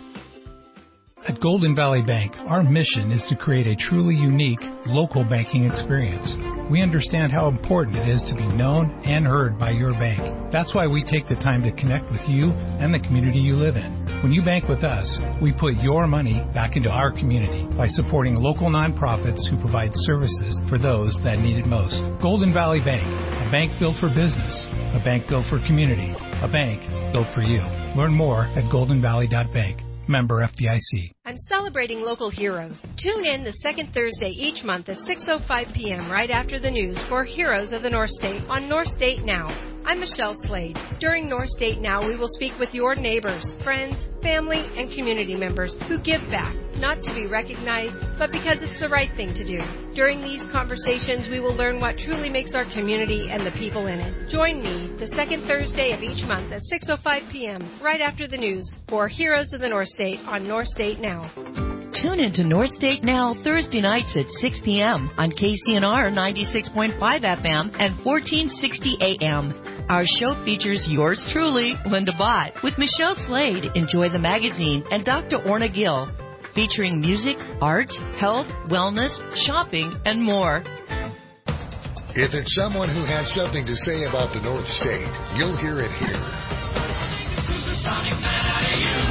At Golden Valley Bank, our mission is to create a truly unique local banking experience. We understand how important it is to be known and heard by your bank. That's why we take the time to connect with you and the community you live in. When you bank with us, we put your money back into our community by supporting local nonprofits who provide services for those that need it most. Golden Valley Bank, a bank built for business, a bank built for community, a bank built for you. Learn more at golden valley dot bank. Member F D I C. I'm celebrating local heroes. Tune in the second Thursday each month at six oh five p.m. right after the news for Heroes of the North State on North State Now. I'm Michelle Slade. During North State Now, we will speak with your neighbors, friends, family, and community members who give back, not to be recognized, but because it's the right thing to do. During these conversations, we will learn what truly makes our community and the people in it. Join me the second Thursday of each month at six oh five p.m. right after the news for Heroes of the North State on North State Now. Tune into North State Now Thursday nights at six p.m. on K C N R ninety-six point five F M and fourteen sixty A M. Our show features yours truly, Linda Bott, with Michelle Slade, Enjoy the Magazine, and Doctor Orna Gill, featuring music, art, health, wellness, shopping, and more. If it's someone who has something to say about the North State, you'll hear it here. Supersonic man out of you.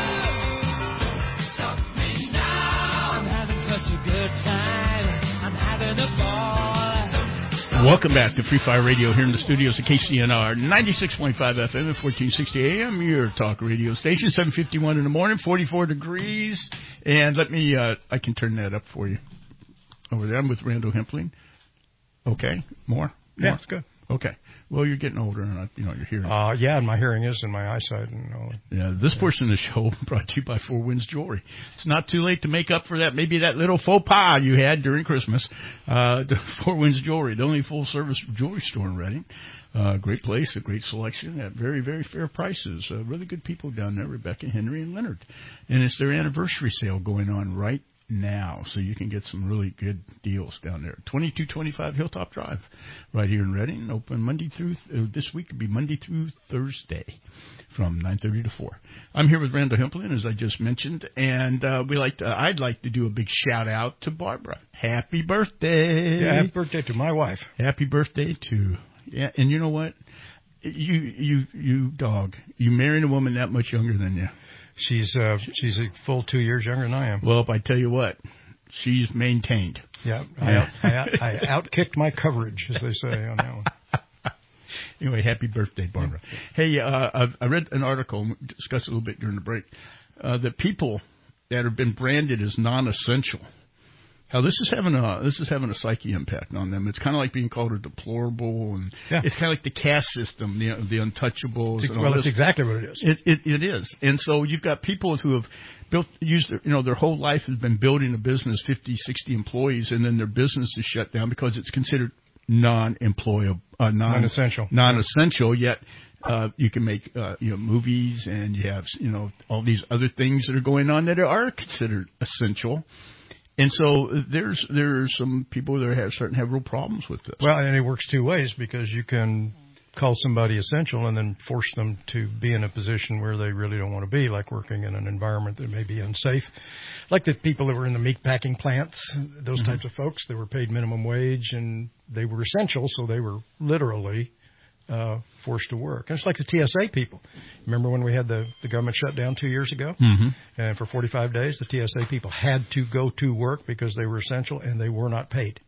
Stop me now. I'm having such a good time. I'm having a ball. Welcome back to Free Fire Radio here in the studios of K C N R ninety-six point five F M and fourteen sixty A M, your talk radio station, seven fifty-one in the morning, forty-four degrees. And let me, uh, I can turn that up for you over there. I'm with Randall Hempling. Okay, more? Yeah, it's good. Okay. Well, you're getting older, and I, you know, your hearing. Uh, yeah, and my hearing is, and my eyesight. And all. Yeah, this yeah. portion of the show brought to you by Four Winds Jewelry. It's not too late to make up for that, maybe that little faux pas you had during Christmas. Uh, the Four Winds Jewelry, the only full-service jewelry store in Reading. Uh, great place, a great selection at very, very fair prices. Uh, really good people down there, Rebecca, Henry, and Leonard. And it's their anniversary sale going on right now, so you can get some really good deals down there. twenty-two twenty-five Hilltop Drive, right here in Reading. Open Monday through uh, this week. It'll be Monday through Thursday, from nine thirty to four. I'm here with Randall Hempling, as I just mentioned, and uh, we like to. I'd like to do a big shout out to Barbara. Happy birthday! Yeah, happy birthday to my wife. Happy birthday to yeah. And you know what? You you you dog. You married a woman that much younger than you. She's uh, she's a full two years younger than I am. Well, if I tell you what, she's maintained. Yeah, I, out, I, out, I outkicked my coverage, as they say on that one. Anyway, happy birthday, Barbara. Hey, uh, I've, I read an article, and we discussed it a little bit during the break, uh, that people that have been branded as non-essential, how this is having a this is having a psyche impact on them. It's kind of like being called a deplorable, and yeah. it's kind of like the caste system, the the untouchables. It's, and all well, this. it's exactly what it is. It, it it is, and so you've got people who have built, used their, you know, their whole life has been building a business, fifty, sixty employees, and then their business is shut down because it's considered non-employable, uh, non, non-essential, non-essential. Yet uh, you can make uh, you know movies, and you have you know all these other things that are going on that are considered essential. And so there's there's some people that are starting to have real problems with this. Well, and it works two ways, because you can call somebody essential and then force them to be in a position where they really don't want to be, like working in an environment that may be unsafe. Like the people that were in the meat packing plants, those mm-hmm. types of folks, they were paid minimum wage and they were essential, so they were literally uh, forced to work. And it's like the T S A people. Remember when we had the, the government shutdown two years ago? Mm-hmm. And for forty-five days, the T S A people had to go to work because they were essential, and they were not paid.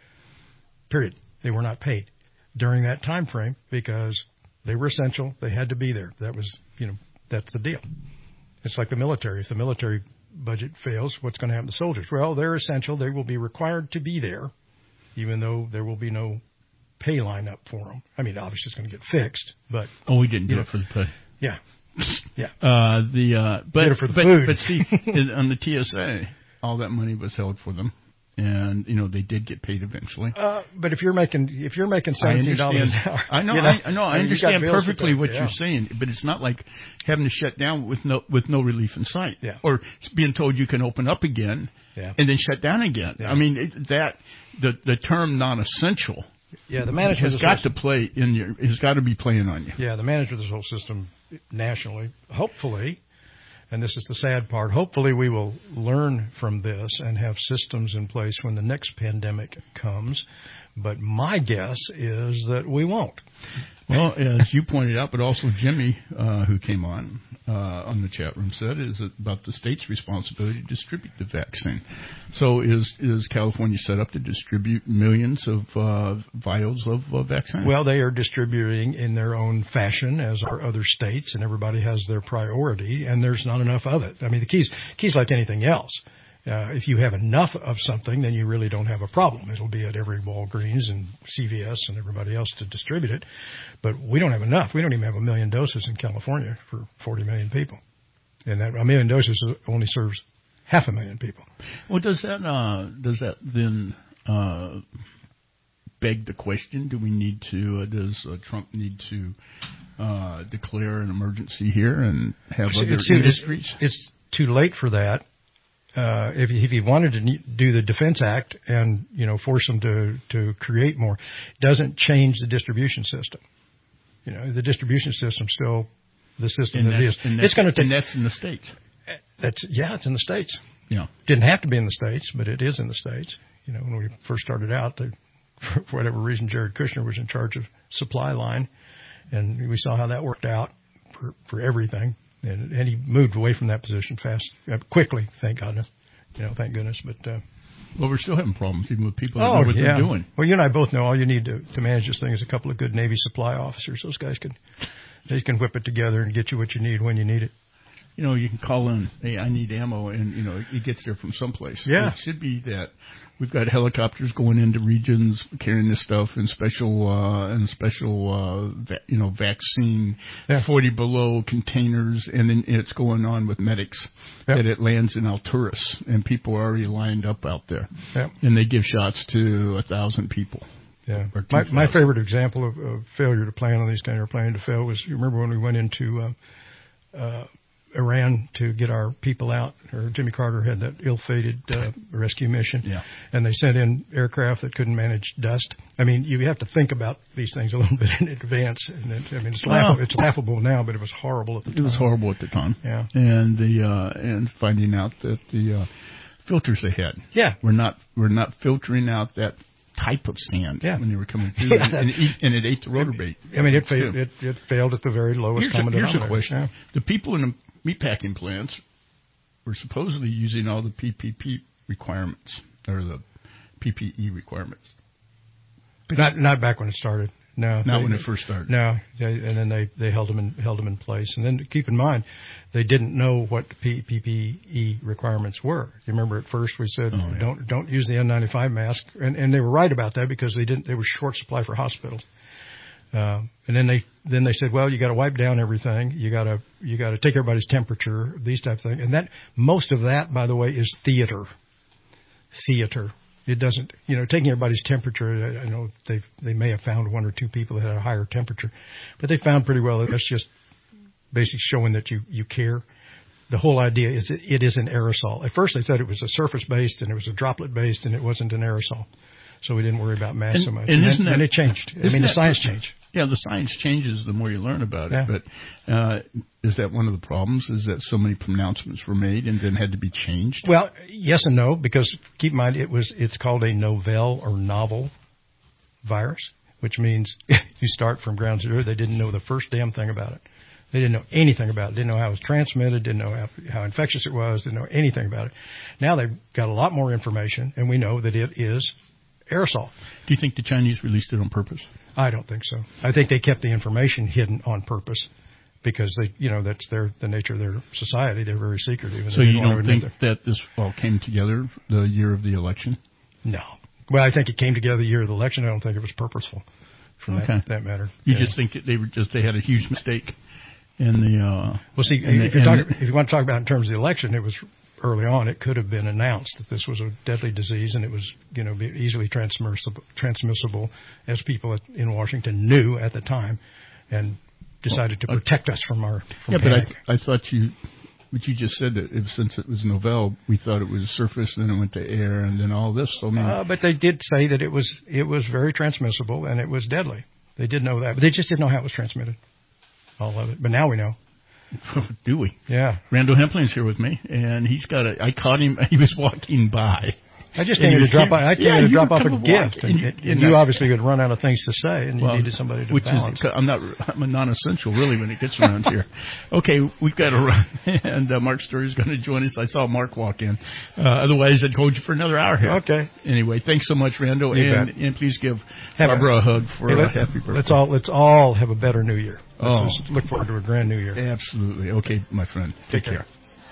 Period. They were not paid during that time frame because they were essential. They had to be there. That was, you know, that's the deal. It's like the military. If the military budget fails, what's going to happen to soldiers? Well, they're essential. They will be required to be there, even though there will be no pay line up for them. I mean, obviously it's going to get fixed, but oh, we didn't do know, it for the pay. Yeah, yeah. Uh, the uh, but did it for the but, food. but see, in, on the T S A, all that money was held for them, and you know they did get paid eventually. Uh, but if you're making if you're making seventeen dollars an hour, I know, you know, I know, I understand perfectly what yeah. you're saying, but it's not like having to shut down with no with no relief in sight, yeah. or being told you can open up again, yeah. and then shut down again. Yeah. I mean it, that the the term non-essential. Yeah, the management has got to play in your. Has got to be playing on you. Yeah, the management of this whole system nationally, hopefully, and this is the sad part, hopefully we will learn from this and have systems in place when the next pandemic comes. But my guess is that we won't. Well, as you pointed out, but also Jimmy, uh, who came on uh, on the chat room, said is about the state's responsibility to distribute the vaccine. So is is California set up to distribute millions of uh, vials of uh, vaccine? Well, they are distributing in their own fashion, as are other states, and everybody has their priority, and there's not enough of it. I mean, the key's, key's like anything else. Uh, if you have enough of something, then you really don't have a problem. It'll be at every Walgreens and C V S and everybody else to distribute it. But we don't have enough. We don't even have a million doses in California for forty million people. And that a million doses only serves half a million people. Well, does that, uh, does that then uh, beg the question, do we need to, uh, does uh, Trump need to uh, declare an emergency here and have it's, other it's, industries? It's, it's too late for that. Uh, if he, if he wanted to do the Defense Act and, you know, force them to, to create more, doesn't change the distribution system. You know, the distribution system still the system and that it is. It's going to take. And that's in the States. That's yeah, it's in the States. Yeah, didn't have to be in the States, but it is in the States. You know, when we first started out, they, for whatever reason, Jared Kushner was in charge of supply line, and we saw how that worked out for, for everything. And, and he moved away from that position fast, uh, quickly, thank goodness. You know, thank goodness. But uh, well, we're still having problems even with people that oh, know what yeah. they're doing. Well, you and I both know all you need to, to manage this thing is a couple of good Navy supply officers. Those guys can they can whip it together and get you what you need when you need it. You know, you can call in, hey, I need ammo, and, you know, it gets there from someplace. Yeah. It should be that we've got helicopters going into regions carrying this stuff in special, uh, in special, uh, va- you know, vaccine yeah. forty below containers, and then it's going on with medics yeah. that it lands in Alturas, and people are already lined up out there. Yeah. And they give shots to a thousand people. Yeah. My, my favorite example of, of failure to plan on these kind of planning to fail was, you remember when we went into, uh, uh, Iran to get our people out, or Jimmy Carter had that ill-fated uh, rescue mission, yeah. and they sent in aircraft that couldn't manage dust. I mean, you have to think about these things a little bit in advance. And it, I mean, it's, well, laughable, it's laughable now, but it was horrible at the time. It was horrible at the time. Yeah, and the uh, and finding out that the uh, filters they had, yeah, were not were not filtering out that type of sand yeah. when they were coming through, yeah, and, it eat, and it ate the rotor bait. I mean, it failed, it, it failed at the very lowest here's common a, here's denominator. A question. Yeah. The people in the meatpacking plants were supposedly using all the P P P requirements, or the P P E requirements. But not not back when it started. No, not they, when it first started. No, they, and then they, they held them in held them in place. And then keep in mind, they didn't know what the P P E requirements were. You remember at first we said, oh, yeah. don't don't use the N ninety-five mask, and and they were right about that because they didn't. They were short supply for hospitals. Uh, and then they then they said, well, you got to wipe down everything. You got to you got to take everybody's temperature. These type of things. And that most of that, by the way, is theater. Theater. It doesn't, you know, taking everybody's temperature. I know they they may have found one or two people that had a higher temperature, but they found pretty well that that's just basically showing that you, you care. The whole idea is that it is an aerosol. At first they said it was a surface based and it was a droplet based and it wasn't an aerosol, so we didn't worry about mass and, so much. And, and then, then it changed. I mean, the science changed. Yeah, the science changes the more you learn about it. Yeah. But uh, is that one of the problems, is that so many pronouncements were made and then had to be changed? Well, yes and no, because keep in mind it was it's called a novel or novel virus, which means you start from ground zero. They didn't know the first damn thing about it. They didn't know anything about it. Didn't know how it was transmitted. Didn't know how, how infectious it was. Didn't know anything about it. Now they've got a lot more information, and we know that it is aerosol. Do you think the Chinese released it on purpose? I don't think so. I think they kept the information hidden on purpose because they, you know, that's their the nature of their society. They're very secretive. So you don't think that this all came together the year of the election? No. Well, I think it came together the year of the election. I don't think it was purposeful. From okay. that, that matter. You yeah. just think that they were just they had a huge mistake in the. Uh, well, see, if, the, you're talking, if you want to talk about in terms of the election, it was early on. It could have been announced that this was a deadly disease and it was, you know, be easily transmissible, transmissible, as people in Washington knew at the time, and decided to protect us from our. From yeah, panic. but I, th- I thought you. But you just said that if, since it was novel, we thought it was surface, then it went to air, and then all this. So, I mean, uh, but they did say that it was it was very transmissible and it was deadly. They did know that, but they just didn't know how it was transmitted. All of it. But now we know. Do we? Yeah. Randall Hempling's here with me, and he's got a. I caught him. He was walking by. I just came to drop. I came yeah, to drop off a gift, and, and, and you obviously had run out of things to say, and you well, needed somebody to which balance. Is, I'm not. I'm a non-essential really when it gets around here. Okay, we've got to run, and uh, Mark Story's going to join us. I saw Mark walk in. Uh, otherwise, I'd hold you for another hour here. Okay. Anyway, thanks so much, Randall, You and bet. and please give Have Barbara a, a hug for hey, a let, happy birthday. Let's all let's all have a better New Year. Let's Oh. just look forward to a grand New Year. Absolutely. Okay, my friend. Take, Take care. care.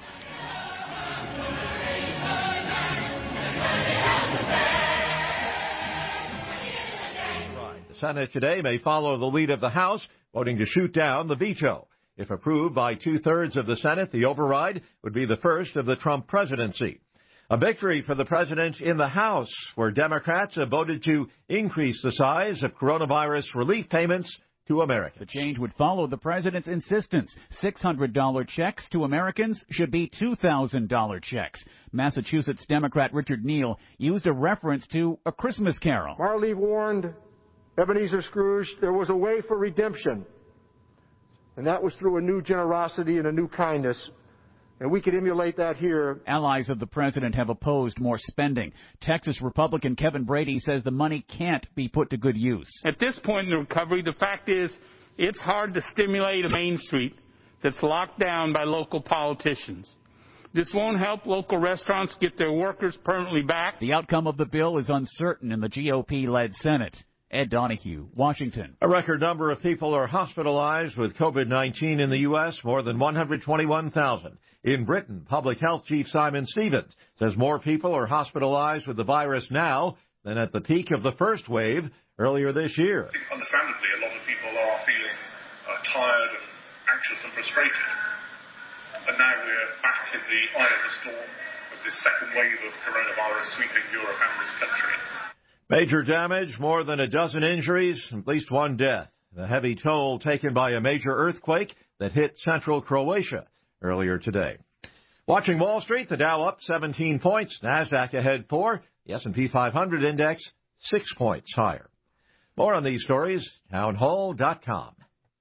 The Senate today may follow the lead of the House, voting to shoot down the veto. If approved by two-thirds of the Senate, the override would be the first of the Trump presidency. A victory for the president in the House, where Democrats have voted to increase the size of coronavirus relief payments to Americans. The change would follow the president's insistence. six hundred dollars checks to Americans should be two thousand dollars checks. Massachusetts Democrat Richard Neal used a reference to A Christmas Carol. Marley warned Ebenezer Scrooge there was a way for redemption, and that was through a new generosity and a new kindness. And we could emulate that here. Allies of the president have opposed more spending. Texas Republican Kevin Brady says the money can't be put to good use. At this point in the recovery, the fact is it's hard to stimulate a Main Street that's locked down by local politicians. This won't help local restaurants get their workers permanently back. The outcome of the bill is uncertain in the G O P-led Senate. Ed Donahue, Washington. A record number of people are hospitalized with COVID nineteen in the U S, more than one hundred twenty-one thousand. In Britain, Public Health Chief Simon Stevens says more people are hospitalized with the virus now than at the peak of the first wave earlier this year. I think understandably a lot of people are feeling uh, tired and anxious and frustrated. And now we're back in the eye of the storm of this second wave of coronavirus sweeping Europe and this country. Major damage, more than a dozen injuries, at least one death. The heavy toll taken by a major earthquake that hit central Croatia earlier today. Watching Wall Street, the Dow up seventeen points, NASDAQ ahead four, the S and P five hundred index six points higher. More on these stories, townhall dot com.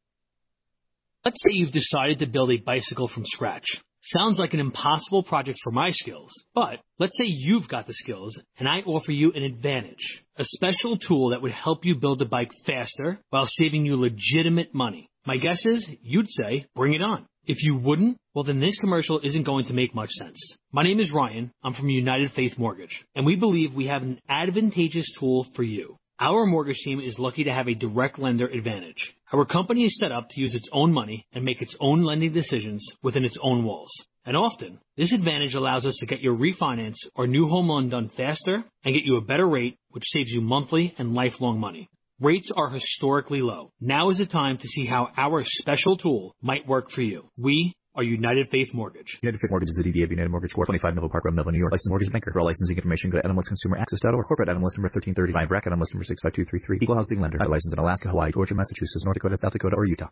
Let's say you've decided to build a bicycle from scratch. Sounds like an impossible project for my skills, but let's say you've got the skills and I offer you an advantage, a special tool that would help you build a bike faster while saving you legitimate money. My guess is you'd say, bring it on. If you wouldn't, well then this commercial isn't going to make much sense. My name is Ryan, I'm from United Faith Mortgage, and we believe we have an advantageous tool for you. Our mortgage team is lucky to have a direct lender advantage. Our company is set up to use its own money and make its own lending decisions within its own walls. And often, this advantage allows us to get your refinance or new home loan done faster and get you a better rate, which saves you monthly and lifelong money. Rates are historically low. Now is the time to see how our special tool might work for you. We are United Faith Mortgage. United Faith Mortgage is a D B A of United Mortgage, four twenty-five Melville Park Road, Melville, New York. Licensed mortgage banker. For all licensing information, go to N M L S Consumer Access dot org. Corporate N M L S number thirteen thirty-five. Bracket N M L S number six five two three three. Equal housing lender. Licensed in Alaska, Hawaii, Georgia, Massachusetts, North Dakota, South Dakota, or Utah.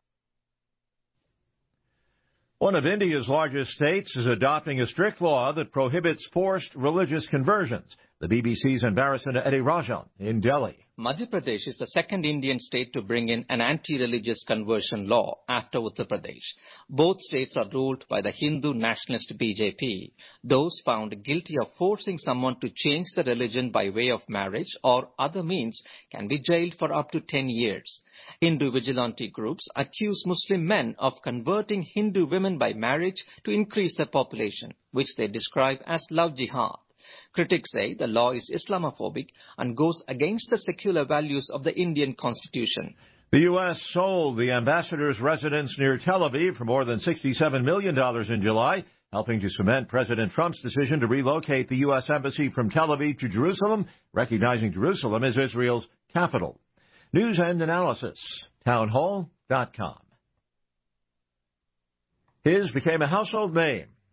One of India's largest states is adopting a strict law that prohibits forced religious conversions. The B B C's Embarrassment Eddie Rajan in Delhi. Madhya Pradesh is the second Indian state to bring in an anti-religious conversion law after Uttar Pradesh. Both states are ruled by the Hindu nationalist B J P. Those found guilty of forcing someone to change the religion by way of marriage or other means can be jailed for up to ten years. Hindu vigilante groups accuse Muslim men of converting Hindu women by marriage to increase their population, which they describe as love jihad. Critics say the law is Islamophobic and goes against the secular values of the Indian constitution. The U S sold the ambassador's residence near Tel Aviv for more than sixty-seven million dollars in July, helping to cement President Trump's decision to relocate the U S embassy from Tel Aviv to Jerusalem, recognizing Jerusalem as Israel's capital. News and analysis, townhall dot com. His became a household name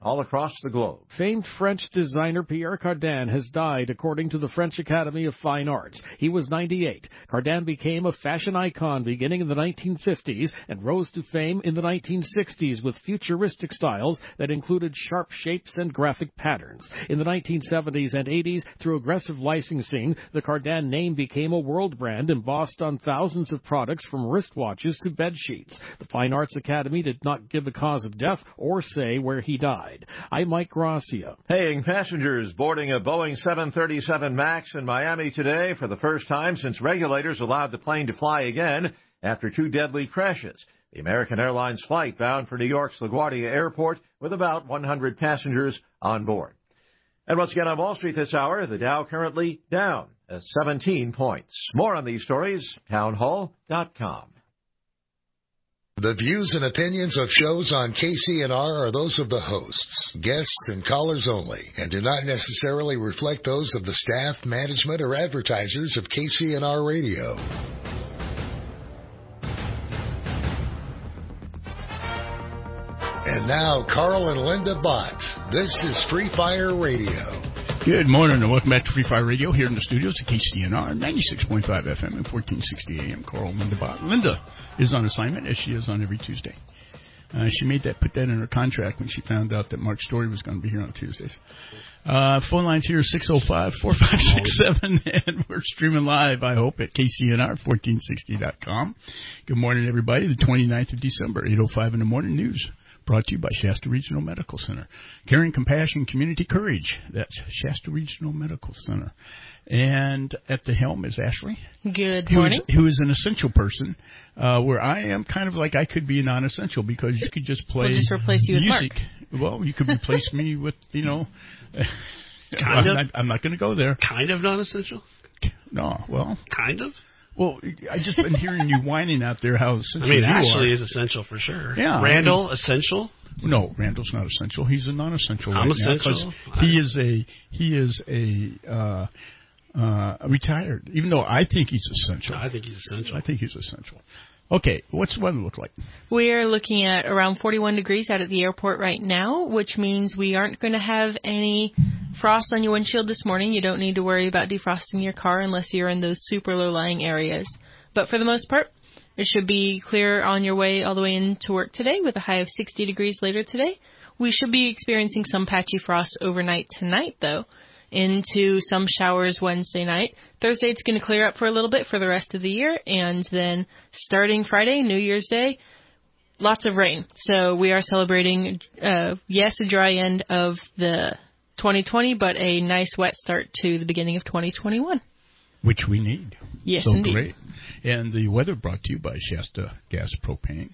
all across the globe. Famed French designer Pierre Cardin has died, according to the French Academy of Fine Arts. He was ninety-eight. Cardin became a fashion icon beginning in the nineteen fifties and rose to fame in the nineteen sixties with futuristic styles that included sharp shapes and graphic patterns. In the nineteen seventies and eighties, through aggressive licensing, the Cardin name became a world brand embossed on thousands of products from wristwatches to bed sheets. The Fine Arts Academy did not give the cause of death or say where he died. I'm Mike Gracia. Paying passengers boarding a Boeing seven thirty-seven MAX in Miami today for the first time since regulators allowed the plane to fly again after two deadly crashes. The American Airlines flight bound for New York's LaGuardia Airport with about one hundred passengers on board. And once again on Wall Street this hour, the Dow currently down at seventeen points. More on these stories, townhall dot com. The views and opinions of shows on K C N R are those of the hosts, guests, and callers only, and do not necessarily reflect those of the staff, management, or advertisers of K C N R Radio. And now, Carl and Linda Bott. This is Free Fire Radio. Good morning and welcome back to Free Fire Radio here in the studios at K C N R, ninety-six point five F M and fourteen sixty A M. Carl and Linda Bott. Linda is on assignment, as she is on every Tuesday. Uh, she made that, put that in her contract when she found out that Mark Story was going to be here on Tuesdays. Uh, phone lines here are six oh five, four five six seven, and we're streaming live, I hope, at K C N R fourteen sixty dot com. Good morning, everybody. The twenty-ninth of December, eight oh five in the morning news. Brought to you by Shasta Regional Medical Center. Caring, compassion, community courage. That's Shasta Regional Medical Center. And at the helm is Ashley. Good who morning. Is, who is an essential person, uh, where I am kind of like I could be non-essential because you could just play We'll just replace you music. with Mark. Well, you could replace me with, you know. Kind I'm of. Not, I'm not going to go there. Kind of non-essential? No, well. Kind of? Well, I just been hearing you whining out there how essential I mean, you Ashley are. is essential for sure. Yeah. Randall, I mean, essential? No, Randall's not essential. He's a non-essential I'm right essential. now. He is a he is a uh, uh, retired. Even though I think he's essential. I think he's essential. I think he's essential. Okay, what's the weather look like? We're looking at around forty-one degrees out at the airport right now, which means we aren't going to have any frost on your windshield this morning. You don't need to worry about defrosting your car unless you're in those super low-lying areas. But for the most part, it should be clear on your way all the way into work today with a high of sixty degrees later today. We should be experiencing some patchy frost overnight tonight, though, into some showers Wednesday night. Thursday, it's going to clear up for a little bit for the rest of the year. And then starting Friday, New Year's Day, lots of rain. So we are celebrating, uh, yes, a dry end of the twenty twenty, but a nice wet start to the beginning of twenty twenty-one. Which we need. Yes, so indeed. Great. And the weather brought to you by Shasta Gas Propane,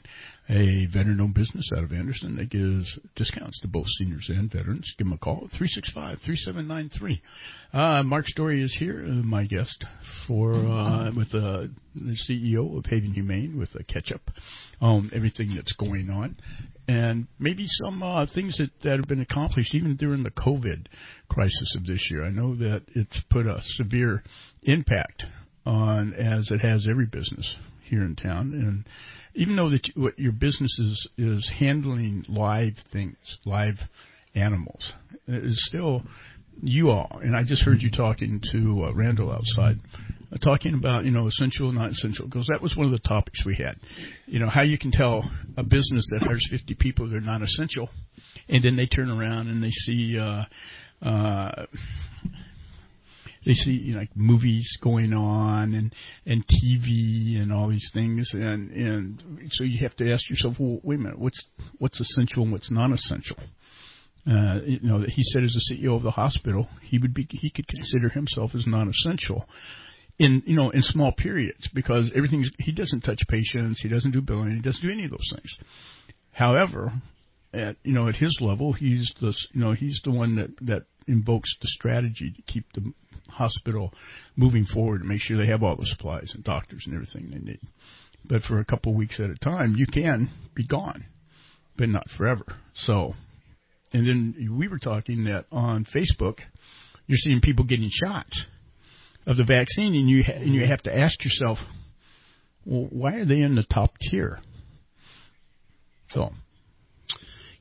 a veteran-owned business out of Anderson that gives discounts to both seniors and veterans. Give them a call, three six five, three seven nine three. Uh, Mark Story is here, uh, my guest, for uh, with uh, the C E O of Haven Humane, with a catch-up on everything that's going on. And maybe some uh, things that, that have been accomplished even during the COVID crisis of this year. I know that it's put a severe impact on, as it has every business here in town. And even though that you, what your business is, is handling live things, live animals, it is still you all. And I just heard you talking to uh, Randall outside, uh, talking about, you know, essential and not essential, because that was one of the topics we had. You know, how you can tell a business that hires fifty people they're not essential, and then they turn around and they see uh, uh, they see, you know, like movies going on and and T V and all these things, and and so you have to ask yourself, well, wait a minute, what's what's essential and what's non-essential? Uh, you know, that he said as the C E O of the hospital, he would be he could consider himself as non-essential in, you know, in small periods, because everything's, he doesn't touch patients, he doesn't do billing, he doesn't do any of those things. However, at, you know, at his level, he's the, you know, he's the one that, that invokes the strategy to keep the hospital moving forward and make sure they have all the supplies and doctors and everything they need. But for a couple of weeks at a time, you can be gone, but not forever. So, and then we were talking that on Facebook, you're seeing people getting shots of the vaccine, and you ha- and you have to ask yourself, well, why are they in the top tier? So,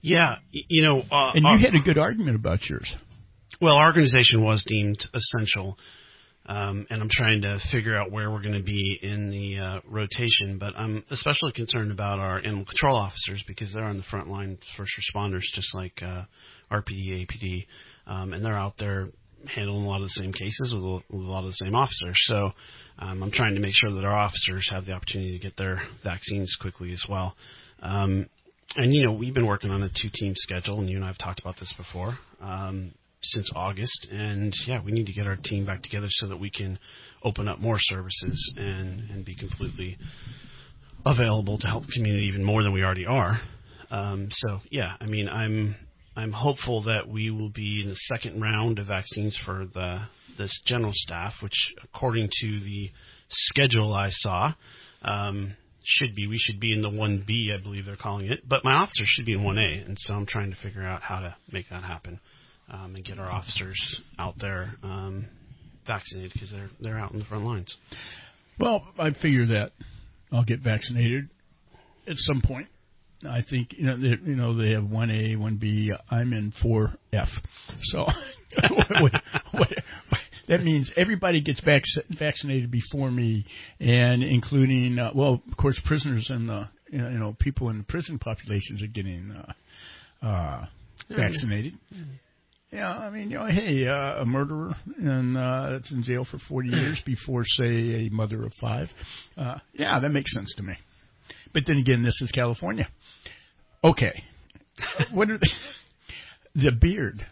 Yeah, you know, uh, and you our, had a good argument about yours. Well, our organization was deemed essential, um, and I'm trying to figure out where we're going to be in the uh, rotation. But I'm especially concerned about our animal control officers because they're on the front line, first responders, just like uh, R P D, A P D, um, and they're out there handling a lot of the same cases with a, with a lot of the same officers. So um, I'm trying to make sure that our officers have the opportunity to get their vaccines quickly as well. Um, and, you know, we've been working on a two-team schedule, and you and I have talked about this before, um, since August. And, yeah, we need to get our team back together so that we can open up more services and, and be completely available to help the community even more than we already are. Um, so, yeah, I mean, I'm... I'm hopeful that we will be in the second round of vaccines for the this general staff, which, according to the schedule I saw, um, should be we should be in the one B, I believe they're calling it. But my officers should be in one A, and so I'm trying to figure out how to make that happen um, and get our officers out there um, vaccinated because they're they're out in the front lines. Well, I figure that I'll get vaccinated at some point. I think you know they, you know they have one A, one B. I'm in four F, so what, what, that means everybody gets vac- vaccinated before me, and including uh, well, of course, prisoners and the you know people in the prison populations are getting uh, uh, vaccinated. Mm-hmm. Yeah, I mean, you know, hey, uh, a murderer and uh, that's in jail for forty years before, say, a mother of five. Uh, yeah, that makes sense to me. But then again, this is California. Okay. What are the, the beard?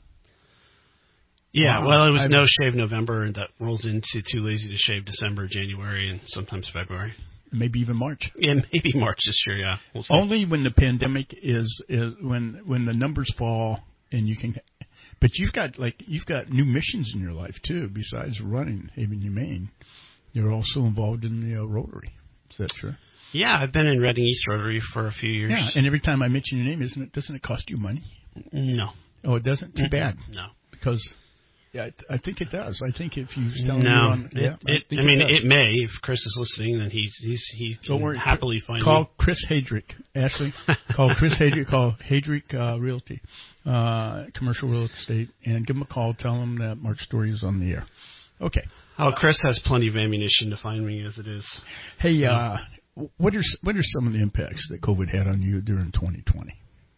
Yeah, wow. well, it was I, no shave November, and that rolls into too lazy to shave December, January, and sometimes February. Maybe even March. Yeah, maybe March this year, yeah. We'll see. Only when the pandemic is, is when when the numbers fall and you can. But you've got like you've got new missions in your life too, besides running Haven Humane. You're also involved in the uh, Rotary. Is that true? Yeah, I've been in Reading East Rotary for a few years. Yeah, and every time I mention your name, isn't it? Doesn't it cost you money? No. Oh, it doesn't. Too mm-hmm. bad. No, because yeah, I, I think it does. I think if you tell no, me on, it, yeah, it, I, I mean, it, it may. If Chris is listening, then he's he's he Don't can worry, happily find call me. Chris Hadrick. Ashley, call Chris Hadrick. Call Hadrick uh, Realty, uh, commercial real estate, and give him a call. Tell him that Mark Story is on the air. Okay. Oh, Chris has plenty of ammunition to find me as it is. Hey, so. uh, what are what are some of the impacts that COVID had on you during twenty twenty?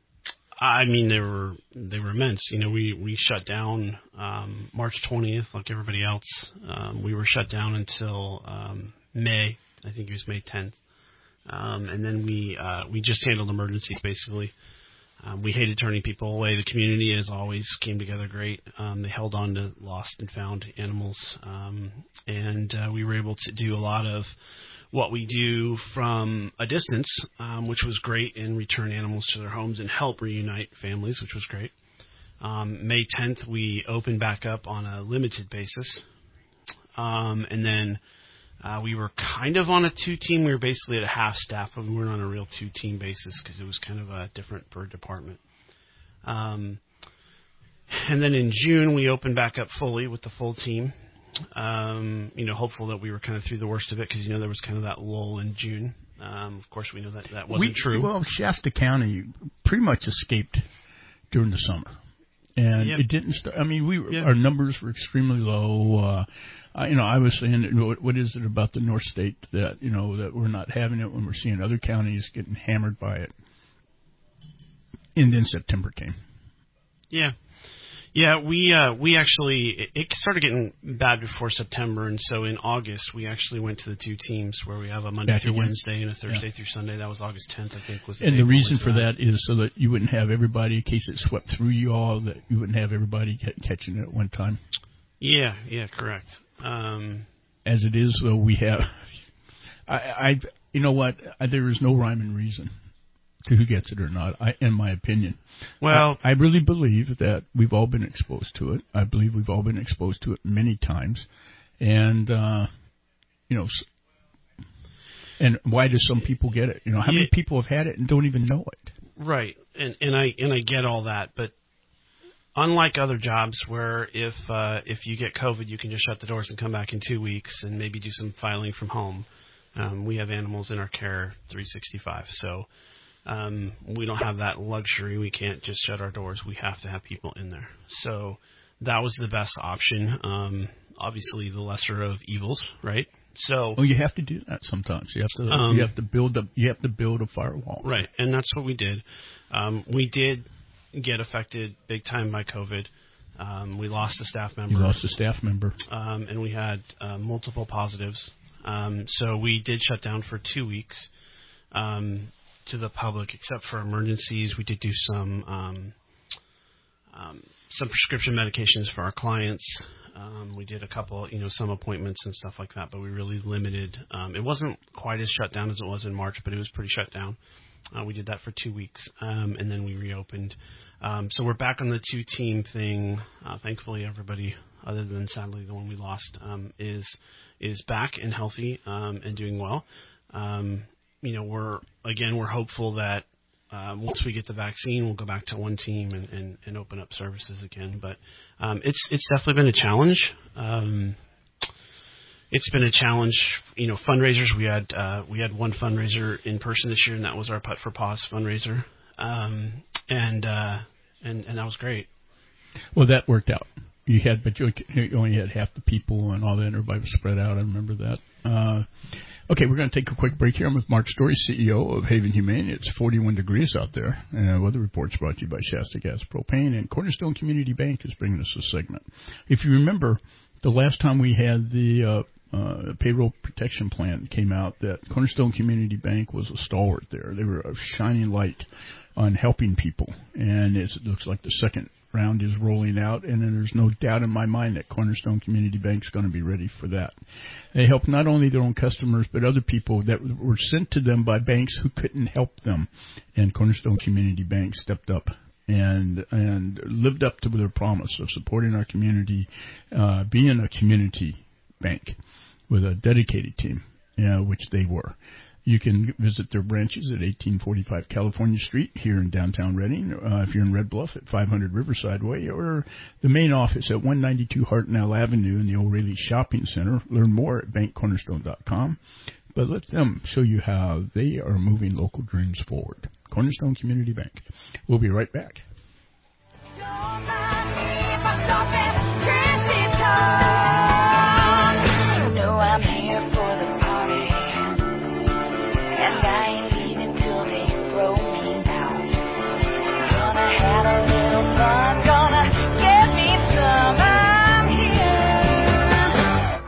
I mean, they were they were immense. You know, we we shut down um, March twentieth, like everybody else. Um, we were shut down until um, May. I think it was May tenth, um, and then we uh, we just handled emergencies basically. Um, we hated turning people away. The community, as always, came together great. Um, they held on to lost and found animals, um, and uh, we were able to do a lot of what we do from a distance, um, which was great, and return animals to their homes and help reunite families, which was great. Um, May tenth, we opened back up on a limited basis, um, and then uh, we were kind of on a two-team. We were basically at a half staff, but we weren't on a real two-team basis because it was kind of a different per department. Um, and then in June, we opened back up fully with the full team. Um, you know, hopeful that we were kind of through the worst of it because, you know, there was kind of that lull in June. Um, of course, we know that that wasn't we, true. Well, Shasta County pretty much escaped during the summer. And yep. it didn't start. I mean, we were, yep. our numbers were extremely low. Uh, I, you know, I was saying, what, what is it about the North State that, you know, that we're not having it when we're seeing other counties getting hammered by it? And then September came. Yeah. Yeah, we uh, we actually, it, it started getting bad before September, and so in August we actually went to the two teams where we have a Monday Back through again. Wednesday and a Thursday yeah. through Sunday. That was August tenth, I think. was the And day the reason for that. that is so that you wouldn't have everybody, in case it swept through you all, that you wouldn't have everybody c- catching it at one time. Yeah, yeah, correct. Um, As it is, though, we have, I, I you know what, I, there is no rhyme and reason to who gets it or not, I, in my opinion. Well, I, I really believe that we've all been exposed to it. I believe we've all been exposed to it many times. And, uh, you know, and why do some people get it? You know, how yeah, many people have had it and don't even know it? Right. And, and I, and I get all that, but unlike other jobs where if, uh, if you get COVID, you can just shut the doors and come back in two weeks and maybe do some filing from home. Um, we have animals in our care three sixty-five. So, Um, we don't have that luxury. We can't just shut our doors. We have to have people in there. So that was the best option. Um, obviously, the lesser of evils, right? So, well, you have to do that sometimes. You have to um, you have to build a you have to build a firewall. Right, and that's what we did. Um, we did get affected big time by COVID. Um, we lost a staff member. You lost a staff member, um, and we had uh, multiple positives. Um, so we did shut down for two weeks um, to the public, except for emergencies. We did do some um, um, some prescription medications for our clients. Um, we did a couple, you know, some appointments and stuff like that, but we really limited. Um, it wasn't quite as shut down as it was in March, but it was pretty shut down. Uh, we did that for two weeks, um, and then we reopened. Um, so we're back on the two-team thing. Uh, thankfully, everybody, other than sadly the one we lost, um, is is back and healthy um, and doing well. Um, you know, we're again, we're hopeful that Uh, once we get the vaccine, we'll go back to one team and, and, and open up services again. But um, it's it's definitely been a challenge. Um, it's been a challenge. You know, fundraisers. We had uh, we had one fundraiser in person this year, and that was our Putt for Paws fundraiser, um, and uh, and and that was great. Well, that worked out. You had, but you only had half the people and all that. Everybody was spread out. I remember that. Uh, okay, we're going to take a quick break here. I'm with Mark Story, C E O of Haven Humane. It's forty-one degrees out there. Uh, weather report's brought to you by Shasta Gas Propane, and Cornerstone Community Bank is bringing us this segment. If you remember, the last time we had the uh, uh, payroll protection plan came out, that Cornerstone Community Bank was a stalwart there. They were a shining light on helping people, and it looks like the second round is rolling out, and then there's no doubt in my mind that Cornerstone Community Bank is going to be ready for that. They help not only their own customers, but other people that were sent to them by banks who couldn't help them. And Cornerstone Community Bank stepped up and and lived up to their promise of supporting our community, uh, being a community bank with a dedicated team, uh, which they were. You can visit their branches at eighteen forty-five California Street here in downtown Redding. Uh, if you're in Red Bluff, at five hundred Riverside Way, or the main office at one ninety-two Hartnell Avenue in the O'Reilly Shopping Center. Learn more at bank cornerstone dot com. But let them show you how they are moving local dreams forward. Cornerstone Community Bank. We'll be right back. You know I'm here for the party. And I ain't leaving till they throw me down. Gonna have a little fun, gonna get me some. I'm here.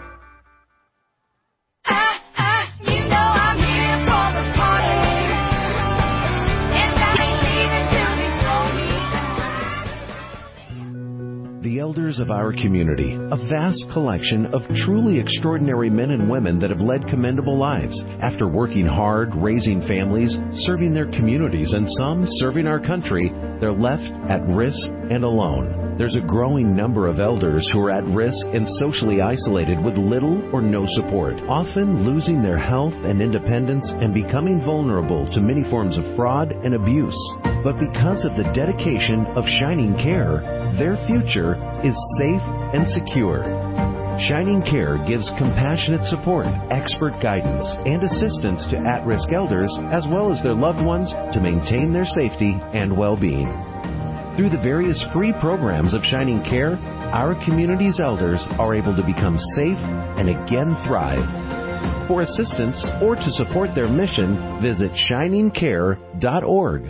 Ah, ah, you know I'm here for the party. And I ain't leaving till they throw me down. The elders of our community, a vast collection of truly extraordinary men and women that have led commendable lives. After working hard, raising families, serving their communities, and some serving our country, they're left at risk and alone. There's a growing number of elders who are at risk and socially isolated with little or no support, often losing their health and independence and becoming vulnerable to many forms of fraud and abuse. But because of the dedication of Shining Care, their future is safe and secure. Shining Care gives compassionate support, expert guidance, and assistance to at-risk elders as well as their loved ones to maintain their safety and well-being. Through the various free programs of Shining Care, our community's elders are able to become safe and again thrive. For assistance or to support their mission, visit shining care dot org.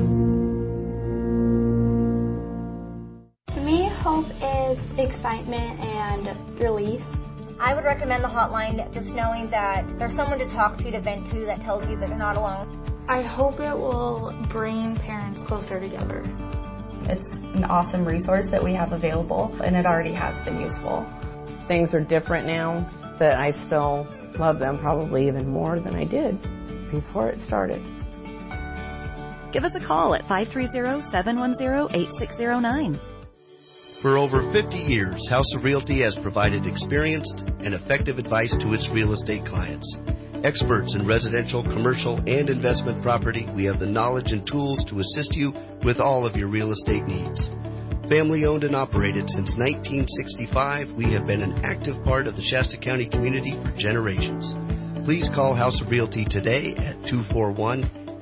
To me, hope is excitement and relief. I would recommend the hotline, just knowing that there's someone to talk to, to vent to, that tells you that they're not alone. I hope it will bring parents closer together. It's an awesome resource that we have available, and it already has been useful. Things are different now, but I still love them probably even more than I did before it started. Give us a call at five three zero, seven one zero, eight six zero nine. For over fifty years, House of Realty has provided experienced and effective advice to its real estate clients. Experts in residential, commercial, and investment property, we have the knowledge and tools to assist you with all of your real estate needs. Family owned and operated since nineteen sixty-five, we have been an active part of the Shasta County community for generations. Please call House of Realty today at two four one,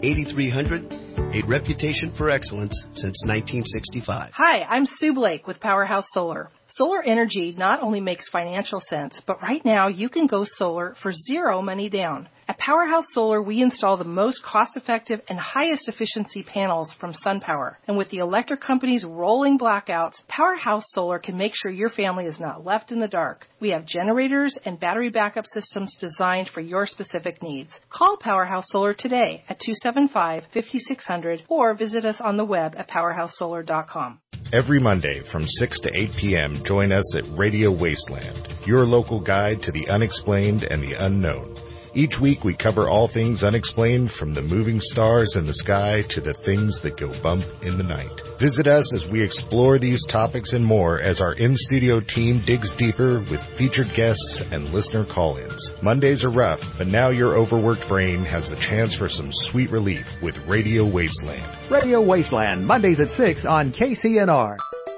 eighty-three hundred, a reputation for excellence since nineteen sixty-five. Hi, I'm Sue Blake with Powerhouse Solar. Solar energy not only makes financial sense, but right now you can go solar for zero money down. At Powerhouse Solar, we install the most cost-effective and highest efficiency panels from SunPower. And with the electric company's rolling blackouts, Powerhouse Solar can make sure your family is not left in the dark. We have generators and battery backup systems designed for your specific needs. Call Powerhouse Solar today at two seven five, five six zero zero or visit us on the web at powerhouse solar dot com. Every Monday from six to eight p.m., join us at Radio Wasteland, your local guide to the unexplained and the unknown. Each week we cover all things unexplained, from the moving stars in the sky to the things that go bump in the night. Visit us as we explore these topics and more as our in-studio team digs deeper with featured guests and listener call-ins. Mondays are rough, but now your overworked brain has the chance for some sweet relief with Radio Wasteland. Radio Wasteland, Mondays at six on K C N R.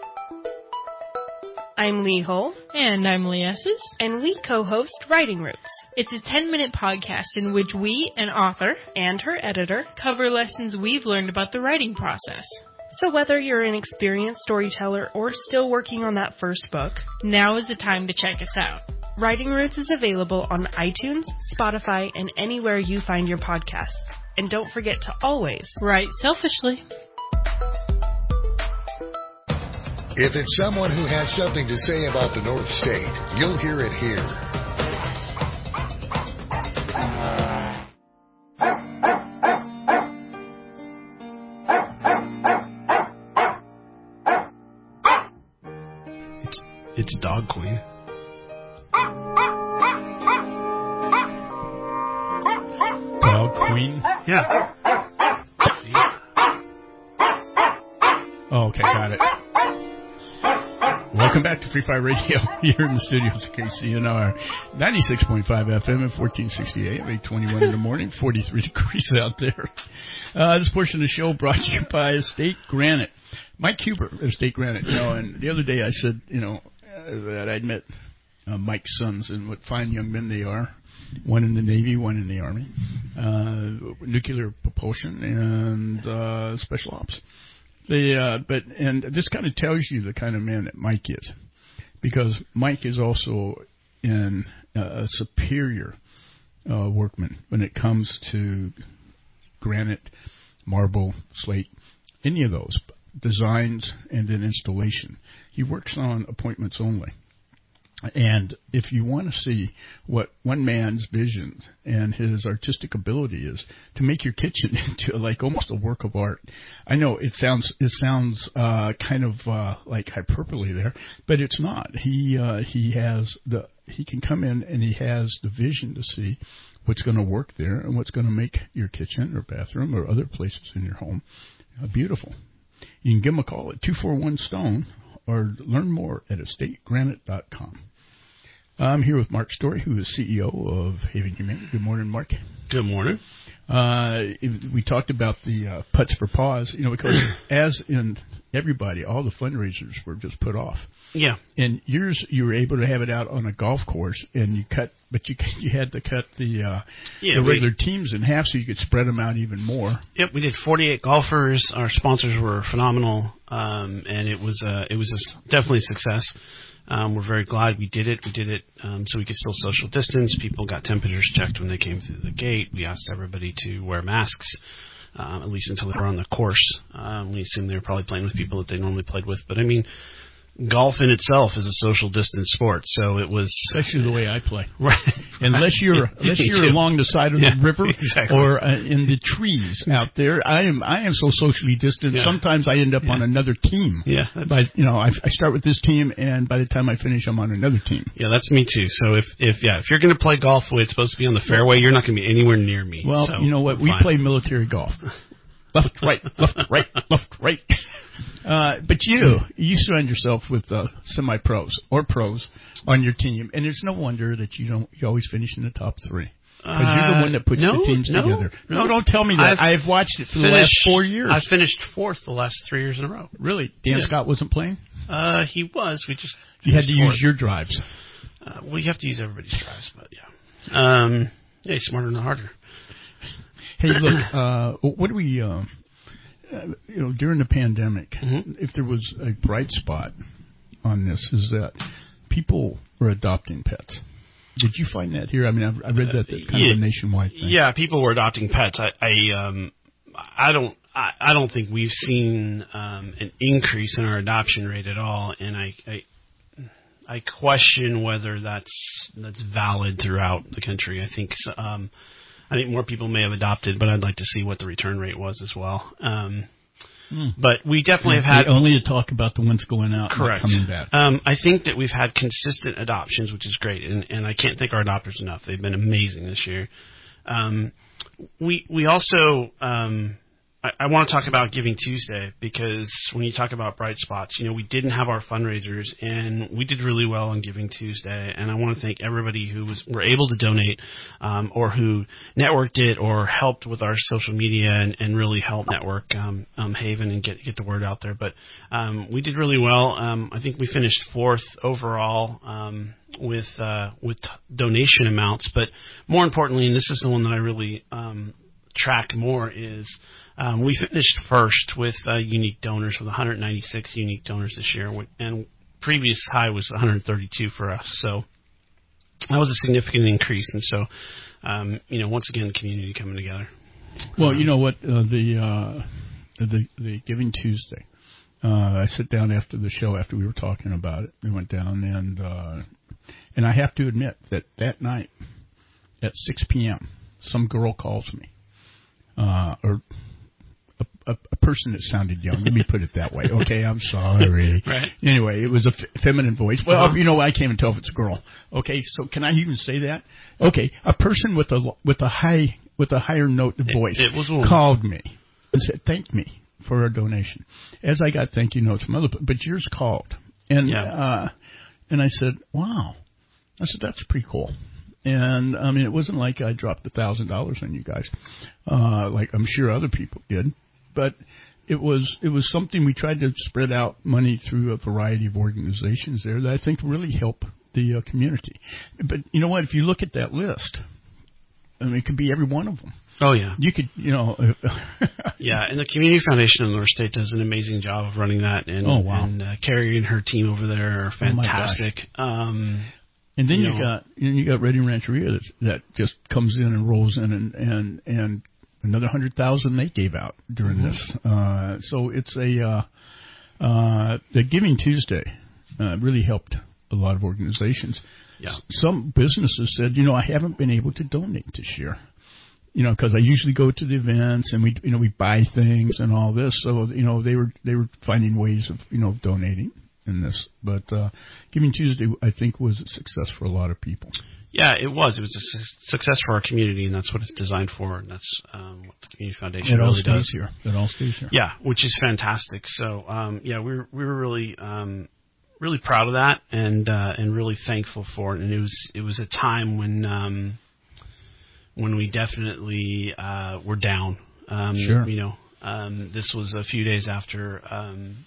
I'm Lee Hull. And I'm Lee Esses. And we co-host Writing Roots. It's a ten-minute podcast in which we, an author, and her editor, cover lessons we've learned about the writing process. So whether you're an experienced storyteller or still working on that first book, now is the time to check us out. Writing Roots is available on iTunes, Spotify, and anywhere you find your podcasts. And don't forget to always write selfishly. If it's someone who has something to say about the North State, you'll hear it here. It's Dog Queen. Dog Queen? Yeah. Oh, okay, got it. Welcome back to Free Fire Radio here in the studios of K C N R. ninety-six point five F M at fourteen sixty A M, eight twenty-one in the morning, forty-three degrees out there. Uh, this portion of the show brought to you by Estate Granite. Mike Huber at Estate Granite. You know, and the other day I said, you know, uh, that I'd met uh, Mike's sons and what fine young men they are. One in the Navy, one in the Army. Uh, nuclear propulsion and uh, special ops. They, uh, but and this kind of tells you the kind of man that Mike is, because Mike is also in uh, a superior uh, workman when it comes to granite, marble, slate, any of those designs and then installation. He works on appointments only. And if you want to see what one man's vision and his artistic ability is to make your kitchen into like almost a work of art, I know it sounds it sounds uh, kind of uh, like hyperbole there, but it's not. He uh, he has the he can come in and he has the vision to see what's going to work there and what's going to make your kitchen or bathroom or other places in your home uh, beautiful. You can give him a call at two four one STONE or learn more at estate granite dot com. I'm here with Mark Story, who is C E O of Haven Humane. Good morning, Mark. Good morning. Uh, we talked about the uh, Putts for Paws, you know, because as in everybody, all the fundraisers were just put off. Yeah. And yours, you were able to have it out on a golf course, and you cut, but you you had to cut the uh, yeah, the regular we, teams in half so you could spread them out even more. Yep, we did forty-eight golfers. Our sponsors were phenomenal, um, and it was uh, it was a, definitely a success. Um, we're very glad we did it. We did it um, so we could still social distance. People got temperatures checked when they came through the gate. We asked everybody to wear masks, um, at least until they were on the course. Um, we assumed they were probably playing with people that they normally played with. But, I mean, golf in itself is a social distance sport, so it was... Especially the way I play. Right. Unless you're unless you're along the side of yeah, the river exactly. or uh, in the trees out there, I am I am so socially distant. Yeah. Sometimes I end up yeah. on another team. Yeah. But you know, I, I start with this team, and by the time I finish, I'm on another team. Yeah, that's me too. So if if yeah, if you're going to play golf the way it's supposed to be on the fairway, you're not going to be anywhere near me. Well, so you know what? We fine. play military golf. Left, right, left, right, left, right. Uh, but you, you surround yourself with uh, semi-pros or pros on your team, and it's no wonder that you don't. You always finish in the top three because uh, you're the one that puts no, the teams no, together. No, no, don't tell me that. I've, I've watched it for finished, the last four years. I finished fourth the last three years in a row. Really? Dan yeah. Scott wasn't playing? Uh, he was. We just you had to fourth. use your drives. Uh, well, you have to use everybody's drives, but yeah. Um, yeah, he's smarter and harder. Hey, look, uh, what do we, uh, you know, during the pandemic, mm-hmm. if there was a bright spot on this, is that people were adopting pets. Did you find that here? I mean, I've, I read that that's kind yeah, of a nationwide thing. Yeah, people were adopting pets. I, I, um, I don't, I, I don't think we've seen um, an increase in our adoption rate at all, and I, I, I question whether that's that's valid throughout the country. I think, um, I think more people may have adopted, but I'd like to see what the return rate was as well. Um, Hmm. But we definitely have had... Only to talk about the ones going out correct. and coming back. Um, I think that we've had consistent adoptions, which is great, and, and I can't thank our adopters enough. They've been amazing this year. Um, we we also... Um, I, I want to talk about Giving Tuesday, because when you talk about bright spots, you know, we didn't have our fundraisers, and we did really well on Giving Tuesday, and I want to thank everybody who was were able to donate, um, or who networked it or helped with our social media and, and really helped network um, um, Haven and get get the word out there. But um, we did really well. Um, I think we finished fourth overall um, with uh, with donation amounts, but more importantly, and this is the one that I really um, track more, is Um, we finished first with uh, unique donors, with one hundred ninety-six unique donors this year, and previous high was one hundred thirty-two for us. So that was a significant increase, and so um, you know, once again, the community coming together. Well, um, you know what, uh, the uh, the the Giving Tuesday. Uh, I sit down after the show, after we were talking about it. We went down, and uh, and I have to admit that that night at six p.m., some girl calls me, uh, or. A, a person that sounded young. Let me put it that way. Okay, I'm sorry. Right. Anyway, it was a f- feminine voice. Well, uh-huh. you know, I can't even tell if it's a girl. Okay, so can I even say that? Okay, a person with a with a high with a higher note of voice it, it was called me and said, "Thank me for a donation." As I got thank you notes from other, but yours called, and yeah. uh, and I said, "Wow," I said, "That's pretty cool." And I mean, it wasn't like I dropped a thousand dollars on you guys, uh, like I'm sure other people did. But it was it was something we tried to spread out money through a variety of organizations there that I think really help the uh, community. But you know what? If you look at that list, I mean, it could be every one of them. Oh, yeah. You could, you know. yeah, and the Community Foundation of North State does an amazing job of running that. And, oh, wow. And uh, Carrie and her team over there are fantastic. Oh, um, and then you, you know, got and you got Redding Rancheria that, that just comes in and rolls in and and, and another hundred thousand they gave out during mm-hmm. this. Uh, so it's a uh, uh, the Giving Tuesday uh, really helped a lot of organizations. Yeah. Some businesses said, you know, I haven't been able to donate this year, you know, because I usually go to the events and we, you know, we buy things and all this. So you know, they were they were finding ways of you know donating in this. But uh, Giving Tuesday, I think, was a success for a lot of people. Yeah, it was. It was a su- success for our community, and that's what it's designed for, and that's um, what the Community Foundation it really all stays does. Here. It all stays here. Yeah, which is fantastic. So, um, yeah, we were we were really um, really proud of that, and uh, and really thankful for it. And it was it was a time when um, when we definitely uh, were down. Um, sure. You know, um, this was a few days after um,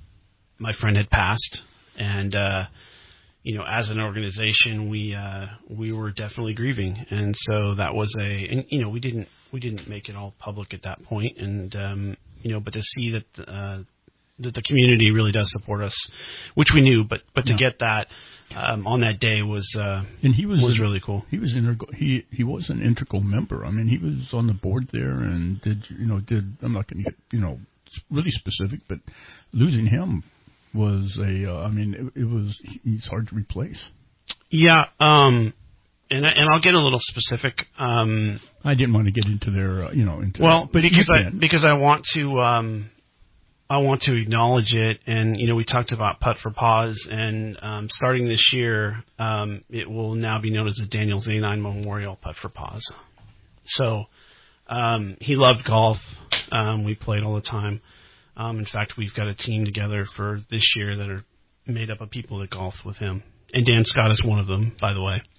my friend had passed, and. Uh, You know, as an organization, we uh, we were definitely grieving, and so that was a, and you know, we didn't we didn't make it all public at that point, and um, you know, but to see that uh, that the community really does support us, which we knew, but but to yeah. get that um, on that day was uh, and he was was an, really cool. He was integral. He he was an integral member. I mean, he was on the board there, and did you know did I'm not going to get you know really specific, but losing him. Was a, uh, I mean, it, it was, he's hard to replace. Yeah, um, and and I'll get a little specific. Um, I didn't want to get into their, uh, you know, into well, but because I because I want to, um, I want to acknowledge it, and you know, we talked about Putt for Paws, and um, starting this year, um, it will now be known as the Daniel Zanine Memorial Putt for Paws. So, um, he loved golf. Um, we played all the time. Um, in fact, we've got a team together for this year that are made up of people that golf with him. And Dan Scott is one of them, by the way.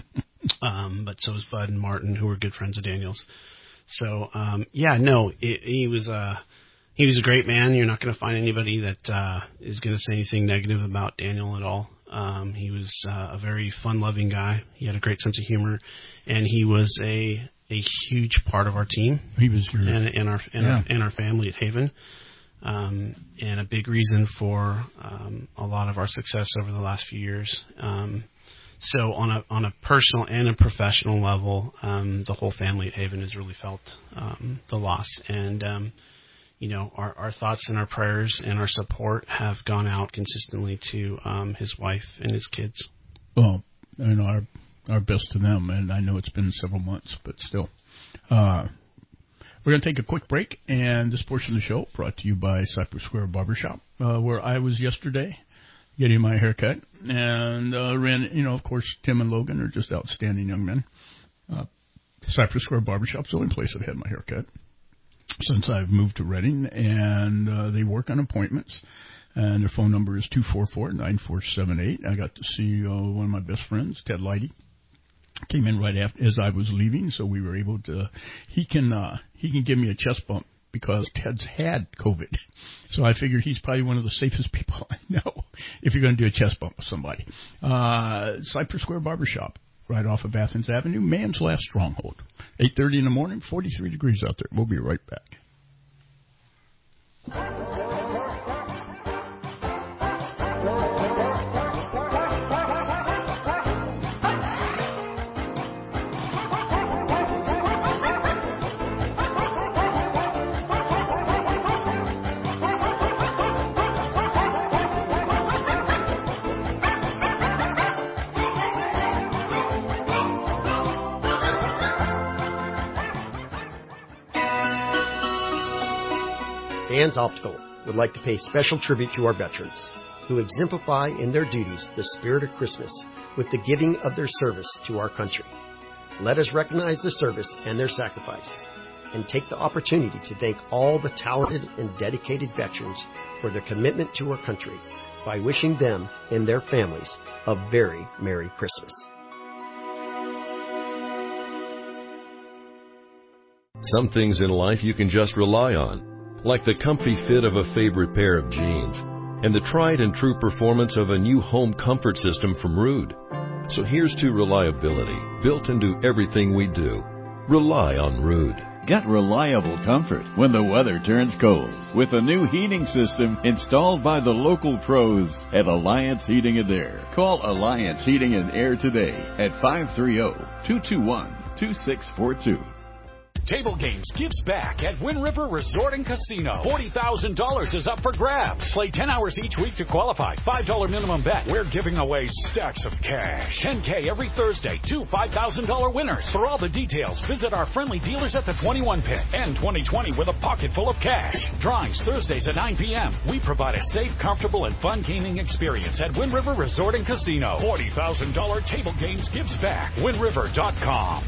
um, but so is Bud and Martin, who are good friends of Daniel's. So, um, yeah, no, it, he was a, he was a great man. You're not going to find anybody that uh, is going to say anything negative about Daniel at all. Um, he was uh, a very fun-loving guy. He had a great sense of humor. And he was a a huge part of our team. He was your, and, and our and, yeah. our and our family at Haven, um, and a big reason for um, a lot of our success over the last few years. Um, so on a on a personal and a professional level, um, the whole family at Haven has really felt um, the loss, and um, you know, our, our thoughts and our prayers and our support have gone out consistently to um, his wife and his kids. Well, you know, our our best to them, and I know it's been several months, but still. Uh, we're going to take a quick break, and this portion of the show brought to you by Cypress Square Barbershop, uh, where I was yesterday getting my haircut, and uh, ran, you know, of course, Tim and Logan are just outstanding young men. Uh, Cypress Square Barbershop's the only place I've had my haircut since I've moved to Reading, and uh, they work on appointments. And their phone number is two four four, nine four seven eight. I got to see uh, one of my best friends, Ted Leidy. Came in right after as I was leaving, so we were able to. He can uh, he can give me a chest bump because Ted's had COVID, so I figured he's probably one of the safest people I know if you're going to do a chest bump with somebody. Uh, Cypress Square Barbershop, right off of Athens Avenue, man's last stronghold. eight thirty in the morning, forty-three degrees out there. We'll be right back. Dan's Optical would like to pay special tribute to our veterans who exemplify in their duties the spirit of Christmas with the giving of their service to our country. Let us recognize the service and their sacrifices and take the opportunity to thank all the talented and dedicated veterans for their commitment to our country by wishing them and their families a very Merry Christmas. Some things in life you can just rely on, like the comfy fit of a favorite pair of jeans and the tried and true performance of a new home comfort system from Ruud. So here's to reliability, built into everything we do. Rely on Ruud. Get reliable comfort when the weather turns cold with a new heating system installed by the local pros at Alliance Heating and Air. Call Alliance Heating and Air today at five three zero, two two one, two six four two. Table Games gives back at Wind River Resort and Casino. forty thousand dollars is up for grabs. Play ten hours each week to qualify. five dollars minimum bet. We're giving away stacks of cash. ten K every Thursday. Two five thousand dollars winners. For all the details, visit our friendly dealers at the twenty-one pit. End twenty twenty with a pocket full of cash. Drawings Thursdays at nine p.m. We provide a safe, comfortable, and fun gaming experience at Wind River Resort and Casino. forty thousand dollars Table Games gives back. wind river dot com.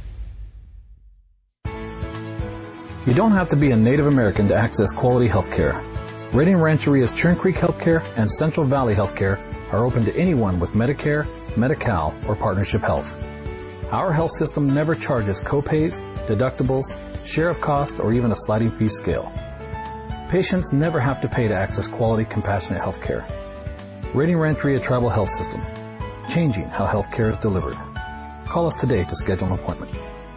You don't have to be a Native American to access quality health care. Reading Rancheria's Churn Creek Healthcare and Central Valley Healthcare are open to anyone with Medicare, Medi-Cal, or Partnership Health. Our health system never charges copays, deductibles, share of cost, or even a sliding fee scale. Patients never have to pay to access quality, compassionate health care. Reading Rancheria Tribal Health System, changing how health care is delivered. Call us today to schedule an appointment.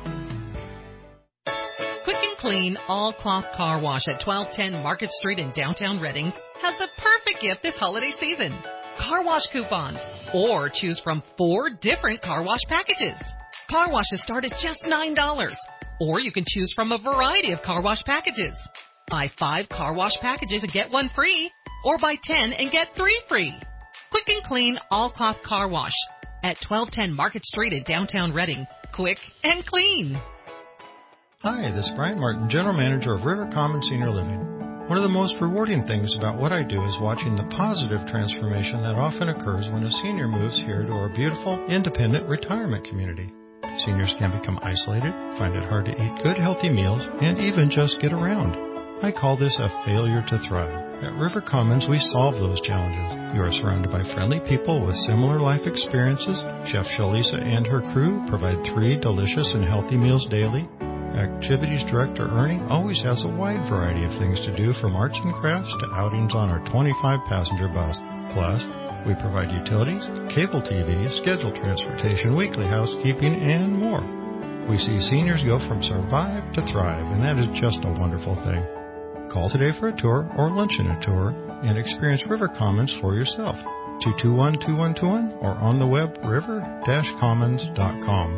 Clean All Cloth Car Wash at twelve ten Market Street in downtown Reading has the perfect gift this holiday season. Car wash coupons, or choose from four different car wash packages. Car washes start at just nine dollars, or you can choose from a variety of car wash packages. Buy five car wash packages and get one free, or buy ten and get three free. Quick and Clean All Cloth Car Wash at twelve ten Market Street in downtown Reading. Quick and clean. Hi, this is Brian Martin, General Manager of River Commons Senior Living. One of the most rewarding things about what I do is watching the positive transformation that often occurs when a senior moves here to our beautiful, independent retirement community. Seniors can become isolated, find it hard to eat good, healthy meals, and even just get around. I call this a failure to thrive. At River Commons, we solve those challenges. You are surrounded by friendly people with similar life experiences. Chef Shalisa and her crew provide three delicious and healthy meals daily. Activities Director Ernie always has a wide variety of things to do, from arts and crafts to outings on our twenty-five passenger bus. Plus, we provide utilities, cable T V, scheduled transportation, weekly housekeeping, and more. We see seniors go from survive to thrive, and that is just a wonderful thing. Call today for a tour or lunch in a tour and experience River Commons for yourself. two two one, two one two one or on the web river dash commons dot com.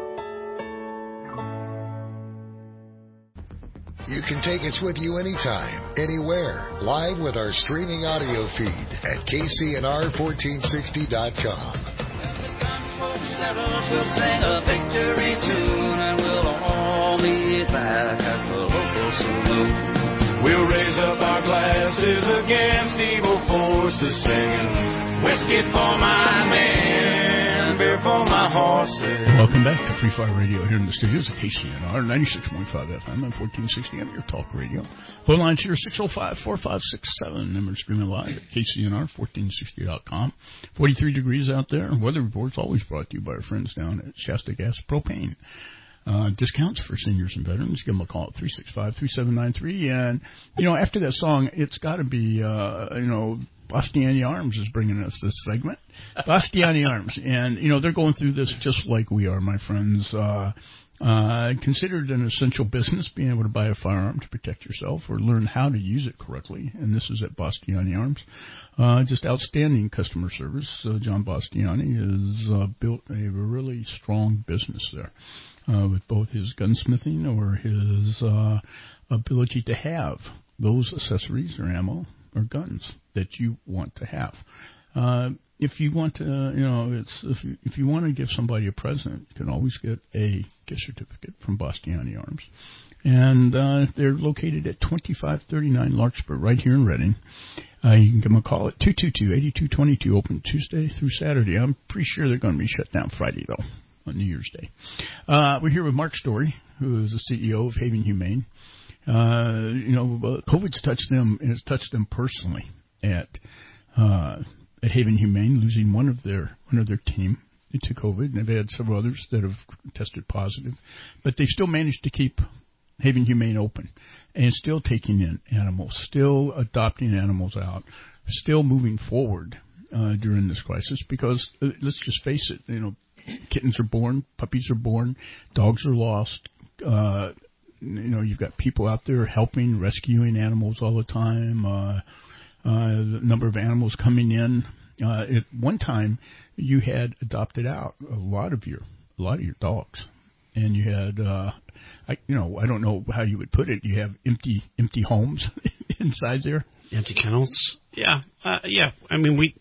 You can take us with you anytime, anywhere, live with our streaming audio feed at K C N R fourteen sixty dot com. We'll sing a victory tune and we'll all meet back at the local saloon. We'll raise up our glasses against evil forces, singing whiskey for my men, beer for my horses. Welcome back to Free Fire Radio here in the studios at K C N R ninety-six point five F M and fourteen sixty M, your talk radio. Phone lines here six oh five, four five six seven. Number streaming live at K C N R fourteen sixty dot com. forty-three degrees out there. Weather reports always brought to you by our friends down at Shasta Gas Propane. Uh, discounts for seniors and veterans. Give them a call at three six five, three seven nine three. And, you know, after that song, it's got to be, uh, you know, Bastiani Arms is bringing us this segment. Bastiani Arms. And, you know, they're going through this just like we are, my friends. Uh, uh, considered an essential business, being able to buy a firearm to protect yourself or learn how to use it correctly. And this is at Bastiani Arms. Uh, just outstanding customer service. Uh, John Bastiani has uh, built a really strong business there uh, with both his gunsmithing or his uh, ability to have those accessories or ammo or guns that you want to have. Uh, if you want to, you know, it's if you, if you want to give somebody a present, you can always get a gift certificate from Bastiani Arms. And uh, they're located at twenty-five thirty-nine Larkspur, right here in Reading. Uh, you can give them a call at two two two, eight two two two, open Tuesday through Saturday. I'm pretty sure they're going to be shut down Friday, though, on New Year's Day. Uh, we're here with Mark Story, who is the C E O of Haven Humane. Uh, you know, COVID's touched them, and it's touched them personally at uh, at Haven Humane, losing one of their one of their team to COVID. And they've had several others that have tested positive, but they've still managed to keep Haven Humane open and still taking in animals, still adopting animals out, still moving forward uh, during this crisis. Because uh, let's just face it, you know, kittens are born, puppies are born, dogs are lost. Uh, you know, you've got people out there helping, rescuing animals all the time. Uh, uh, the number of animals coming in. Uh, at one time, you had adopted out a lot of your a lot of your dogs, and you had, uh, I, you know, I don't know how you would put it. You have empty empty homes inside there. Empty kennels. Yeah, uh, yeah. I mean, we.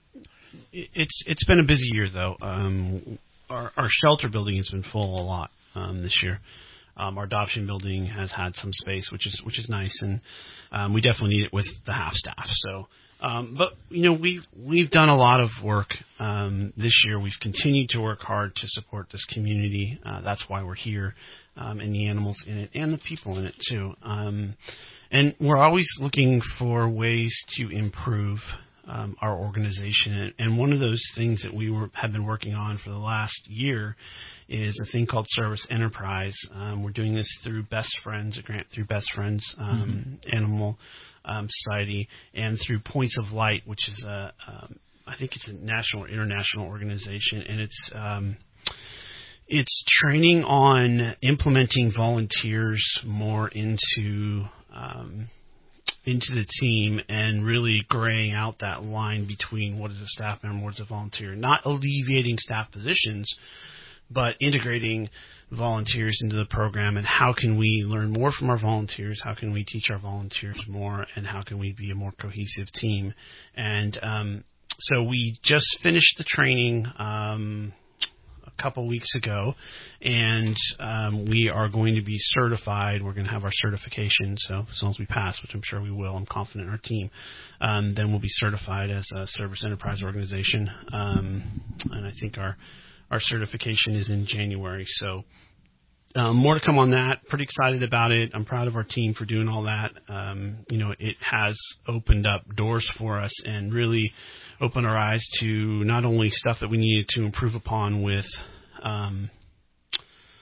It's it's been a busy year though. Um, our our shelter building has been full a lot um, this year. Um, our adoption building has had some space, which is which is nice, and um, we definitely need it with the half staff. So, um, but you know, we've we've done a lot of work um, this year. We've continued to work hard to support this community. Uh, that's why we're here, um, and the animals in it, and the people in it too. Um, and we're always looking for ways to improve um, our organization. And one of those things that we were, have been working on for the last year is a thing called Service Enterprise. Um, we're doing this through Best Friends, a grant through Best Friends um, mm-hmm. Animal um, Society, and through Points of Light, which is a, um, I think it's a national or international organization, and it's um, it's training on implementing volunteers more into um, into the team and really graying out that line between what is a staff member and what is a volunteer. Not alleviating staff positions, but integrating volunteers into the program, and how can we learn more from our volunteers, how can we teach our volunteers more, and how can we be a more cohesive team. And um, so we just finished the training um, a couple weeks ago, and um, we are going to be certified. We're going to have our certification, so as long as we pass, which I'm sure we will, I'm confident in our team, um, then we'll be certified as a Service Enterprise organization, um, and I think our Our certification is in January, so um, more to come on that. Pretty excited about it. I'm proud of our team for doing all that. Um, you know, it has opened up doors for us and really opened our eyes to not only stuff that we needed to improve upon with um,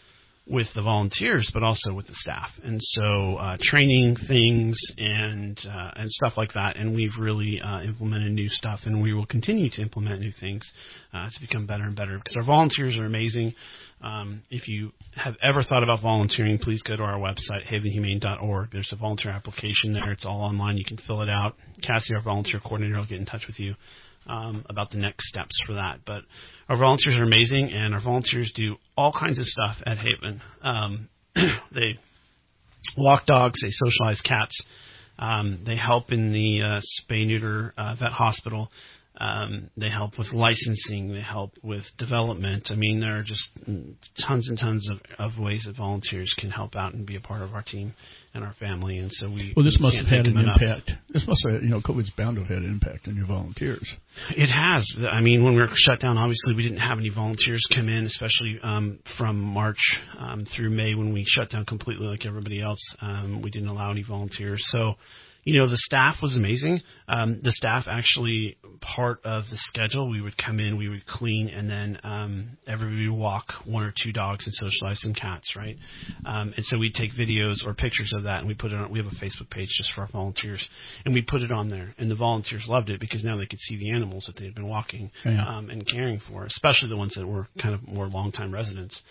with the volunteers, but also with the staff. And so uh, training things and uh, and stuff like that. And we've really uh, implemented new stuff, and we will continue to implement new things uh, to become better and better, because our volunteers are amazing. Um, if you have ever thought about volunteering, please go to our website, haven humane dot org. There's a volunteer application there. It's all online. You can fill it out. Cassie, our volunteer coordinator, will get in touch with you Um, about the next steps for that. But our volunteers are amazing, and our volunteers do all kinds of stuff at Haven. Um, they walk dogs, they socialize cats, um, they help in the uh, spay-neuter uh, vet hospital. Um, they help with licensing. They help with development. I mean, there are just tons and tons of, of ways that volunteers can help out and be a part of our team and our family. And so we well, this we must can't have had thank an them enough. impact. This must have, you know, COVID's bound to have had an impact on your volunteers. It has. I mean, when we were shut down, obviously we didn't have any volunteers come in, especially um, from March um, through May when we shut down completely like everybody else. Um, we didn't allow any volunteers. So, you know, the staff was amazing. Um, the staff actually, part of the schedule, we would come in, we would clean, and then um, everybody would walk one or two dogs and socialize some cats, right? Um, and so we'd take videos or pictures of that, and we put it on. We have a Facebook page just for our volunteers, and we put it on there. And the volunteers loved it because now they could see the animals that they had been walking Yeah. um, and caring for, especially the ones that were kind of more longtime residents.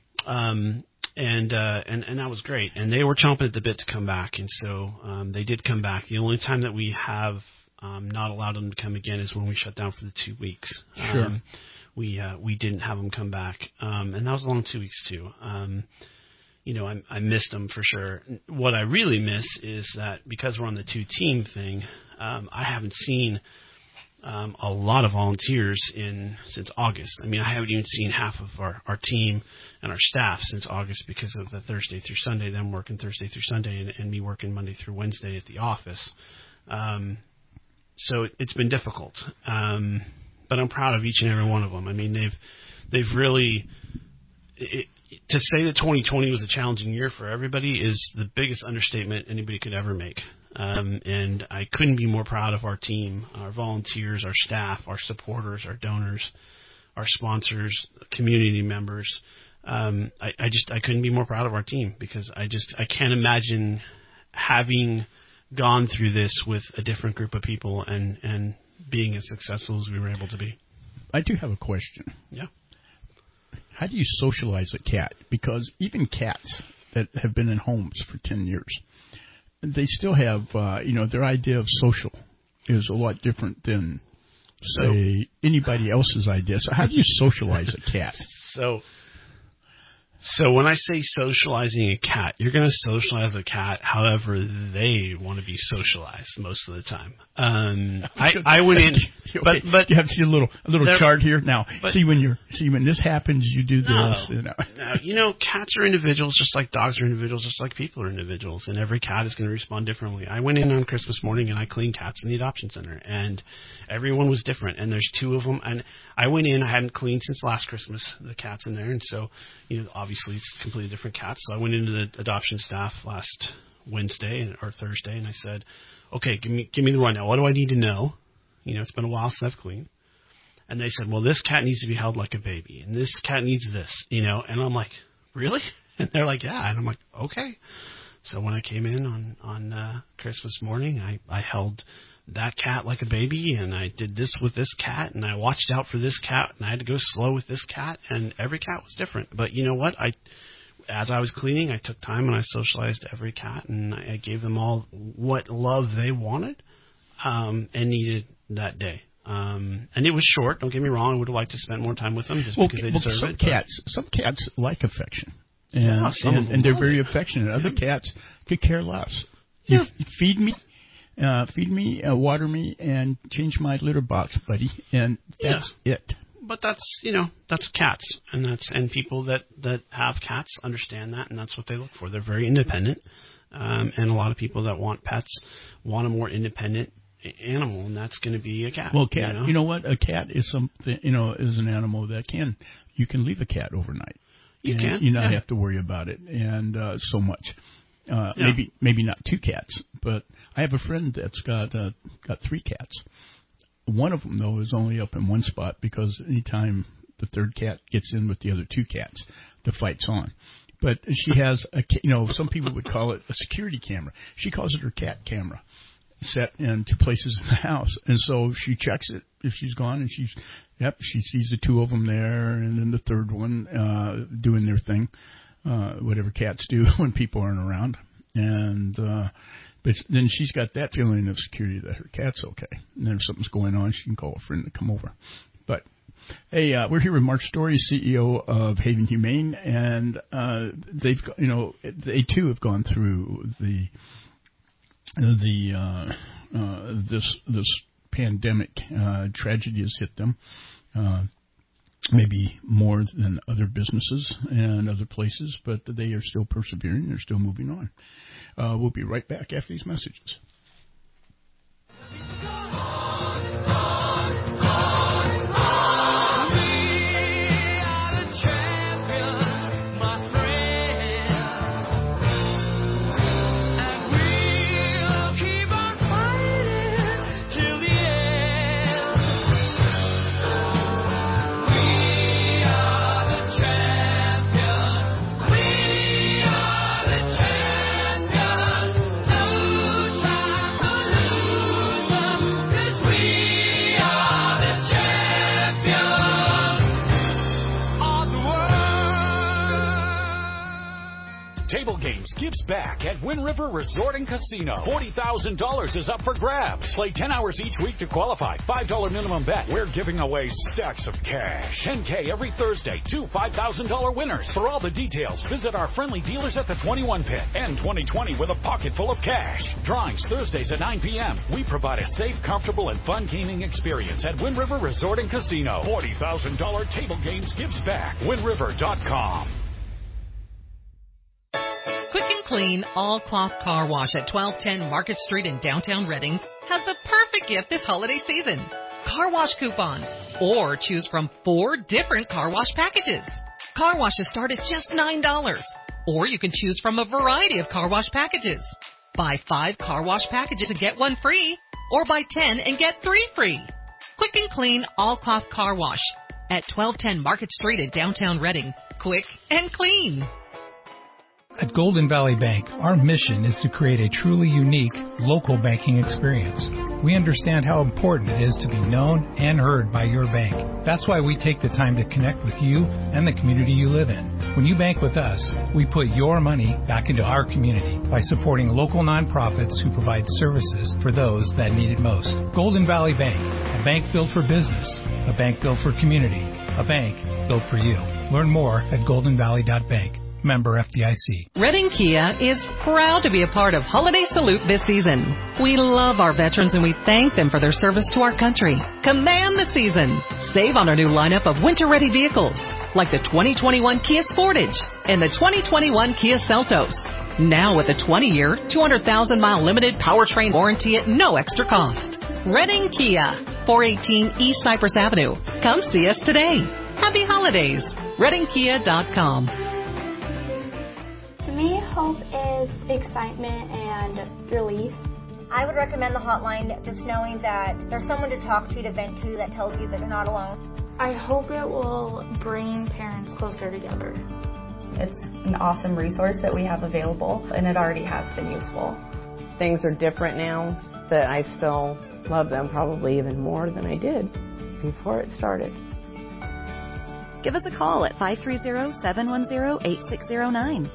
Um, and, uh, and, and that was great. And they were chomping at the bit to come back. And so, um, they did come back. The only time that we have, um, not allowed them to come again is when we shut down for the two weeks. Sure. Um, we, uh, we didn't have them come back. Um, and that was a long two weeks too. Um, you know, I, I missed them for sure. What I really miss is that because we're on the two team thing, um, I haven't seen, Um, a lot of volunteers in since August. I mean, I haven't even seen half of our, our team and our staff since August because of the Thursday through Sunday, them working Thursday through Sunday and, and me working Monday through Wednesday at the office. Um, so it, it's been difficult. Um, but I'm proud of each and every one of them. I mean, they've, they've really, it, to say that twenty twenty was a challenging year for everybody is the biggest understatement anybody could ever make. Um, and I couldn't be more proud of our team, our volunteers, our staff, our supporters, our donors, our sponsors, community members. Um, I, I just I couldn't be more proud of our team because I just I can't imagine having gone through this with a different group of people and, and being as successful as we were able to be. I do have a question. Yeah. How do you socialize a cat? Because even cats that have been in homes for ten years, they still have, uh, you know, their idea of social is a lot different than, say, so, anybody else's idea. So how do you socialize a cat? So, so when I say socializing a cat, you're going to socialize a cat however they want to be socialized most of the time. Um, I, I went in, but but you have to see a little a little chart here now. But, see when you're see when this happens, you do this. No, you know. no, you know, cats are individuals, just like dogs are individuals, just like people are individuals, and every cat is going to respond differently. I went in on Christmas morning and I cleaned cats in the adoption center, and everyone was different. And there's two of them, and I went in, I hadn't cleaned since last Christmas the cats in there, and so you know, obviously it's completely different cats. So I went into the adoption staff last Wednesday or Thursday, and I said, okay, give me give me the rundown. What do I need to know? You know, it's been a while since I've cleaned. And they said, well, this cat needs to be held like a baby, and this cat needs this, you know. And I'm like, really? And they're like, yeah. And I'm like, okay. So when I came in on on uh, Christmas morning, I, I held that cat like a baby, and I did this with this cat, and I watched out for this cat, and I had to go slow with this cat, and every cat was different. But you know what? I, as I was cleaning, I took time and I socialized every cat, and I gave them all what love they wanted um, and needed that day. Um, and it was short. Don't get me wrong. I would have liked to spend more time with them just well, because they well, deserve some it. Cats, some cats like affection, and, yeah, some and, of them and they're love very it. affectionate. Other Yeah. cats could care less. Yeah. You feed me, uh, feed me, uh, water me, and change my litter box, buddy, and that's Yeah. it. But that's, you know, that's cats, and that's and people that, that have cats understand that, and that's what they look for. They're very independent, um, and a lot of people that want pets want a more independent animal, and that's going to be a cat. Well, cat. You know? you know what? A cat is something. You know, is an animal that can you can leave a cat overnight. You and can. You not yeah. have to worry about it, and uh, so much. Uh, Yeah. Maybe maybe not two cats, but I have a friend that's got uh, got three cats. One of them, though, is only up in one spot because anytime the third cat gets in with the other two cats, the fight's on. But she has a, you know, some people would call it a security camera. She calls it her cat camera, set into places in the house. And so she checks it if she's gone, and she's, yep, she sees the two of them there, and then the third one uh, doing their thing, uh, whatever cats do when people aren't around. And uh, but then she's got that feeling of security that her cat's okay. And then if something's going on, she can call a friend to come over. But hey, uh, we're here with Mark Story, C E O of Haven Humane, and uh, they've, you know, they too have gone through the the uh, uh, this this pandemic. Uh, tragedy has hit them, uh, maybe more than other businesses and other places, but they are still persevering. They're still moving on. Uh, we'll be right back after these messages. Table Games gives back at Wind River Resort and Casino. forty thousand dollars is up for grabs. Play ten hours each week to qualify. five dollars minimum bet. We're giving away stacks of cash. ten K every Thursday. Two five thousand dollars winners. For all the details, visit our friendly dealers at the twenty-one pit. End twenty twenty with a pocket full of cash. Drawings Thursdays at nine p.m. We provide a safe, comfortable, and fun gaming experience at Wind River Resort and Casino. forty thousand dollars Table Games gives back. wind river dot com. Quick and Clean All Cloth Car Wash at twelve ten Market Street in downtown Reading has the perfect gift this holiday season. Car wash coupons, or choose from four different car wash packages. Car washes start at just nine dollars, or you can choose from a variety of car wash packages. Buy five car wash packages and get one free, or buy ten and get three free. Quick and Clean All Cloth Car Wash at twelve ten Market Street in downtown Reading. Quick and clean. At Golden Valley Bank, our mission is to create a truly unique local banking experience. We understand how important it is to be known and heard by your bank. That's why we take the time to connect with you and the community you live in. When you bank with us, we put your money back into our community by supporting local nonprofits who provide services for those that need it most. Golden Valley Bank, a bank built for business, a bank built for community, a bank built for you. Learn more at golden valley dot bank. Member F D I C. Reading Kia is proud to be a part of Holiday Salute this season. We love our veterans and we thank them for their service to our country. Command the season. Save on our new lineup of winter-ready vehicles, like the twenty twenty-one Kia Sportage and the twenty twenty-one Kia Seltos. Now with a twenty-year, two hundred thousand mile limited powertrain warranty at no extra cost. Reading Kia, four eighteen East Cypress Avenue. Come see us today. Happy holidays. reading kia dot com. To me, hope is excitement and relief. I would recommend the hotline, just knowing that there's someone to talk to, to vent to, that tells you that you're not alone. I hope it will bring parents closer together. It's an awesome resource that we have available, and it already has been useful. Things are different now, but I still love them probably even more than I did before it started. Give us a call at five three zero, seven one zero, eight six zero nine.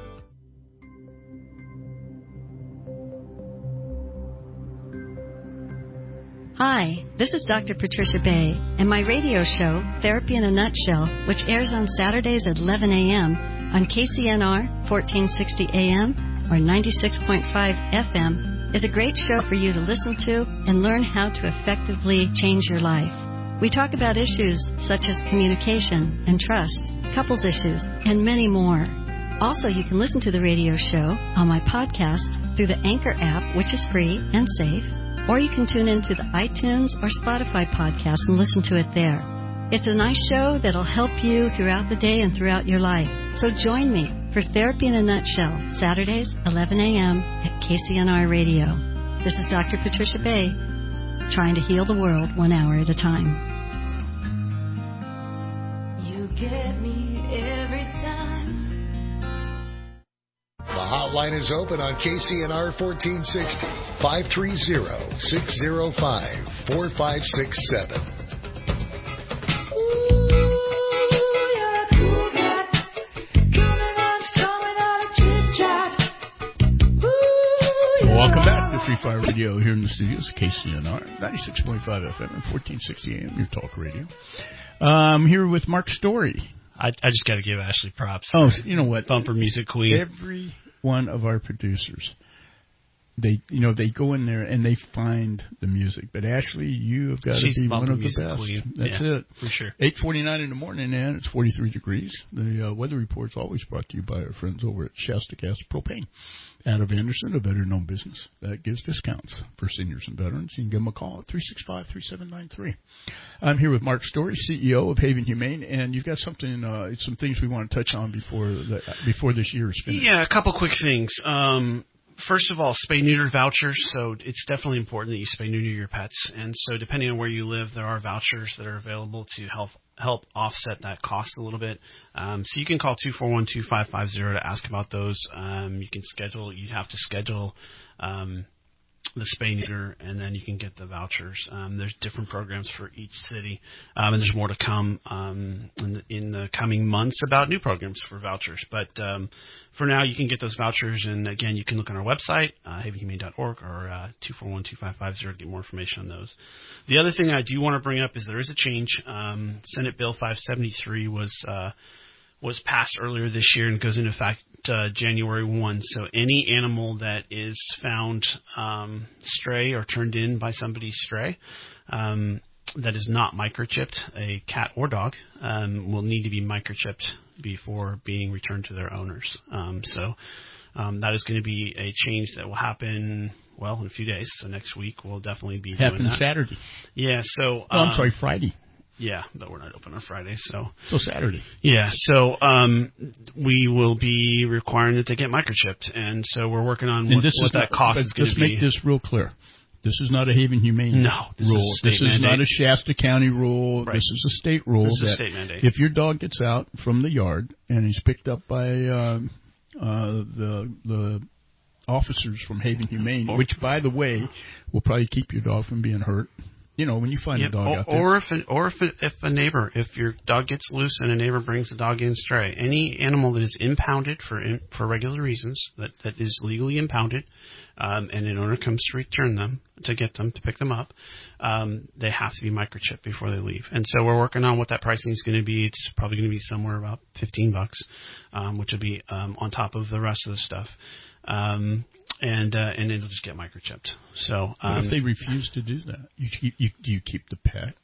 Hi, this is Doctor Patricia Bay, and my radio show, Therapy in a Nutshell, which airs on Saturdays at eleven a.m. on K C N R fourteen sixty A M or ninety-six point five F M, is a great show for you to listen to and learn how to effectively change your life. We talk about issues such as communication and trust, couples issues, and many more. Also, you can listen to the radio show on my podcast through the Anchor app, which is free and safe, or you can tune into the iTunes or Spotify podcast and listen to it there. It's a nice show that'll help you throughout the day and throughout your life. So join me for Therapy in a Nutshell, Saturdays, eleven a.m. at K C N R Radio. This is Doctor Patricia Bay, trying to heal the world one hour at a time. You get me every time. hotline is open on K C N R fourteen sixty, five three zero, six zero five, four five six seven. Welcome back to Free Fire Radio here in the studios, K C N R, ninety-six point five F M and fourteen sixty A M, your talk radio. I'm here with Mark Story. I, I just got to give Ashley props. Oh, you know what? Bumper music queen. Every one of our producers, they you know they go in there and they find the music. But Ashley, you have got She's to be one of the music best. Queen. That's yeah, it. For sure. eight forty-nine in the morning, and it's forty-three degrees. The uh, weather report's always brought to you by our friends over at Shasta Gas Propane. Out of Anderson, a better-known business that gives discounts for seniors and veterans. You can give them a call at three six five, three seven nine three. I'm here with Mark Story, C E O of Haven Humane, and you've got something, uh, some things we want to touch on before the, before this year is finished. Yeah, a couple quick things. Um, first of all, spay-neuter vouchers. So it's definitely important that you spay-neuter your pets. And so depending on where you live, there are vouchers that are available to help help offset that cost a little bit. Um, so you can call two four one, two five five zero to ask about those. Um, you can schedule, you have to schedule um, the spay neuter, and then you can get the vouchers. Um, there's different programs for each city, um, and there's more to come um, in, the, in the coming months about new programs for vouchers. But um, for now, you can get those vouchers, and again, you can look on our website, uh, haven humane dot org, or uh, two four one, two five five zero to get more information on those. The other thing I do want to bring up is there is a change. Um, Senate Bill five seventy-three was uh, was passed earlier this year and goes into effect uh, January first. So any animal that is found um, stray or turned in by somebody's stray um, that is not microchipped, a cat or dog, um, will need to be microchipped before being returned to their owners. Um, so um, that is going to be a change that will happen, well, in a few days. So next week we'll definitely be Happens doing that. Saturday. Yeah. So oh, I'm um, sorry, Friday. Yeah, but we're not open on Friday, so so Saturday. Yeah, so um, we will be requiring that they get microchipped, and so we're working on what, what that not, cost is going to be. Let's make this real clear. This is not a Haven Humane no, this rule. Is a state this mandate. is not a Shasta County rule. Right. This is a state rule. This is that a state mandate. If your dog gets out from the yard and he's picked up by uh, uh, the the officers from Haven Humane, or, which, by the way, will probably keep your dog from being hurt. You know, when you find yep, a dog or, out there. Or if a, or if a, if a neighbor, if your dog gets loose and a neighbor brings the dog in stray, any animal that is impounded for in, for regular reasons, that, that is legally impounded, um, and an owner comes to return them, to get them, to pick them up, um, they have to be microchipped before they leave. And so we're working on what that pricing is going to be. It's probably going to be somewhere about fifteen bucks, um, which will be um, on top of the rest of the stuff. Um, and uh, and it'll just get microchipped. So um, what if they refuse to do that? You keep, you, do you keep the pet?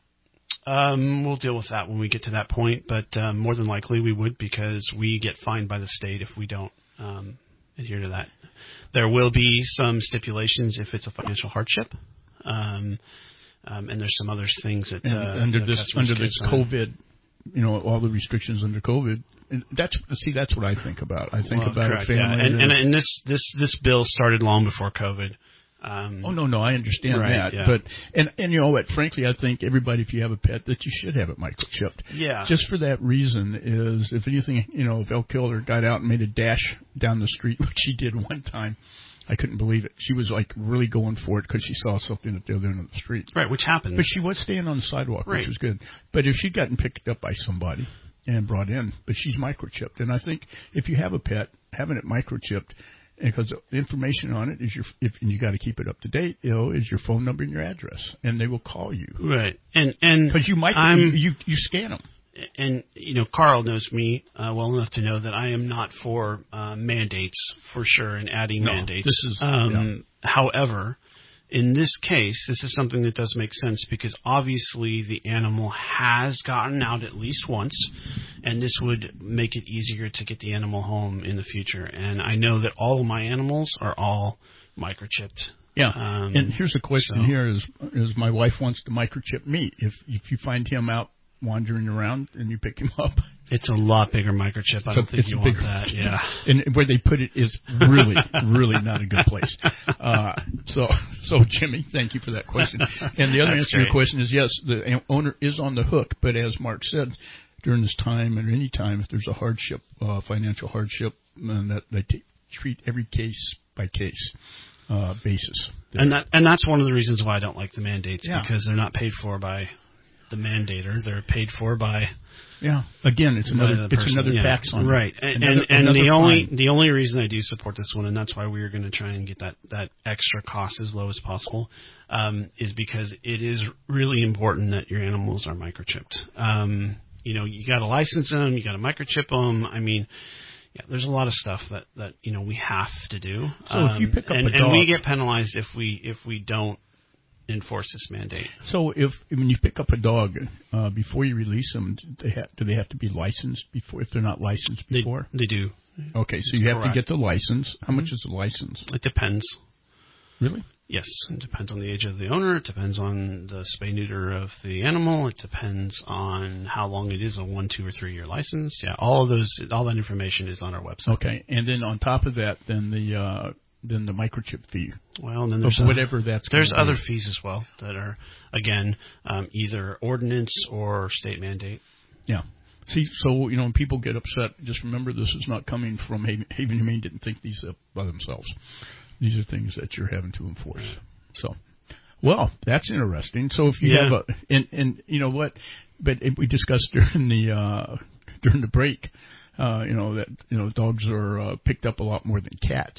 Um, we'll deal with that when we get to that point, but um, more than likely we would, because we get fined by the state if we don't um, adhere to that. There will be some stipulations if it's a financial hardship, um, um, and there's some other things that and uh, under the this under this sign. COVID, you know, all the restrictions under COVID. And that's see, that's what I think about. I think well, about correct, a family. Yeah. And, and, and this this this bill started long before COVID. Um, oh no, no, I understand right, that, yeah. but and and you know what? Frankly, I think everybody, if you have a pet, that you should have it microchipped. Yeah. Just for that reason is, if anything, you know, if Elle Killer got out and made a dash down the street, which she did one time, I couldn't believe it. She was like really going for it because she saw something at the other end of the street. Right, which happens. But she was staying on the sidewalk, right. which was good. But if she'd gotten picked up by somebody and brought in, but she's microchipped, and I think if you have a pet, having it microchipped, because the information on it is your, if and you got to keep it up to date, you know, is your phone number and your address, and they will call you. Right, and and because you micro, you, you you scan them. And you know, Carl knows me uh, well enough to know that I am not for uh, mandates for sure, and adding no, mandates. This is, um, yeah. However, in this case, this is something that does make sense, because obviously the animal has gotten out at least once, and this would make it easier to get the animal home in the future. And I know that all of my animals are all microchipped. Yeah, um, and here's a question so. here is, is my wife wants to microchip me. If if you find him out wandering around and you pick him up, it's a lot bigger microchip. I don't think you want that. Yeah, and where they put it is really, really not a good place. Uh, so, so Jimmy, thank you for that question. And the other answer to your question is yes, the owner is on the hook. But as Mark said, during this time and any time, if there's a hardship, uh, financial hardship, and that they t- treat every case by case uh, basis. And that and that's one of the reasons why I don't like the mandates, yeah. because they're not paid for by the mandator. They're paid for by yeah. Again, it's another it's another yeah. tax on right. And another, and, and the fine. only the only reason I do support this one, and that's why we are going to try and get that that extra cost as low as possible, um, is because it is really important that your animals are microchipped. Um, you know, you got to license them, you got to microchip them. I mean. Yeah, there's a lot of stuff that, that you know we have to do. So um, if you pick up and, a dog, and we get penalized if we if we don't enforce this mandate. So if when you pick up a dog uh, before you release them, do they have, do they have to be licensed before? If they're not licensed before, they, they do. Okay, so you have Correct. to get the license. How Mm-hmm. much is the license? It depends. Really? Yes, it depends on the age of the owner. It depends on the spay neuter of the animal. It depends on how long it is, a one, two, or three year license. Yeah, all of those, all that information is on our website. Okay, and then on top of that, then the uh, then the microchip fee. Well, and then there's of whatever that's. There's gonna other be. fees as well that are again um, either ordinance or state mandate. Yeah. See, so you know, when people get upset, just remember this is not coming from Haven, Haven Humane. Didn't think these up by themselves. These are things that you're having to enforce. So, well, that's interesting. So if you yeah. have a, and, and you know what, but we discussed during the, uh, during the break, uh, you know, that, you know, dogs are uh, picked up a lot more than cats.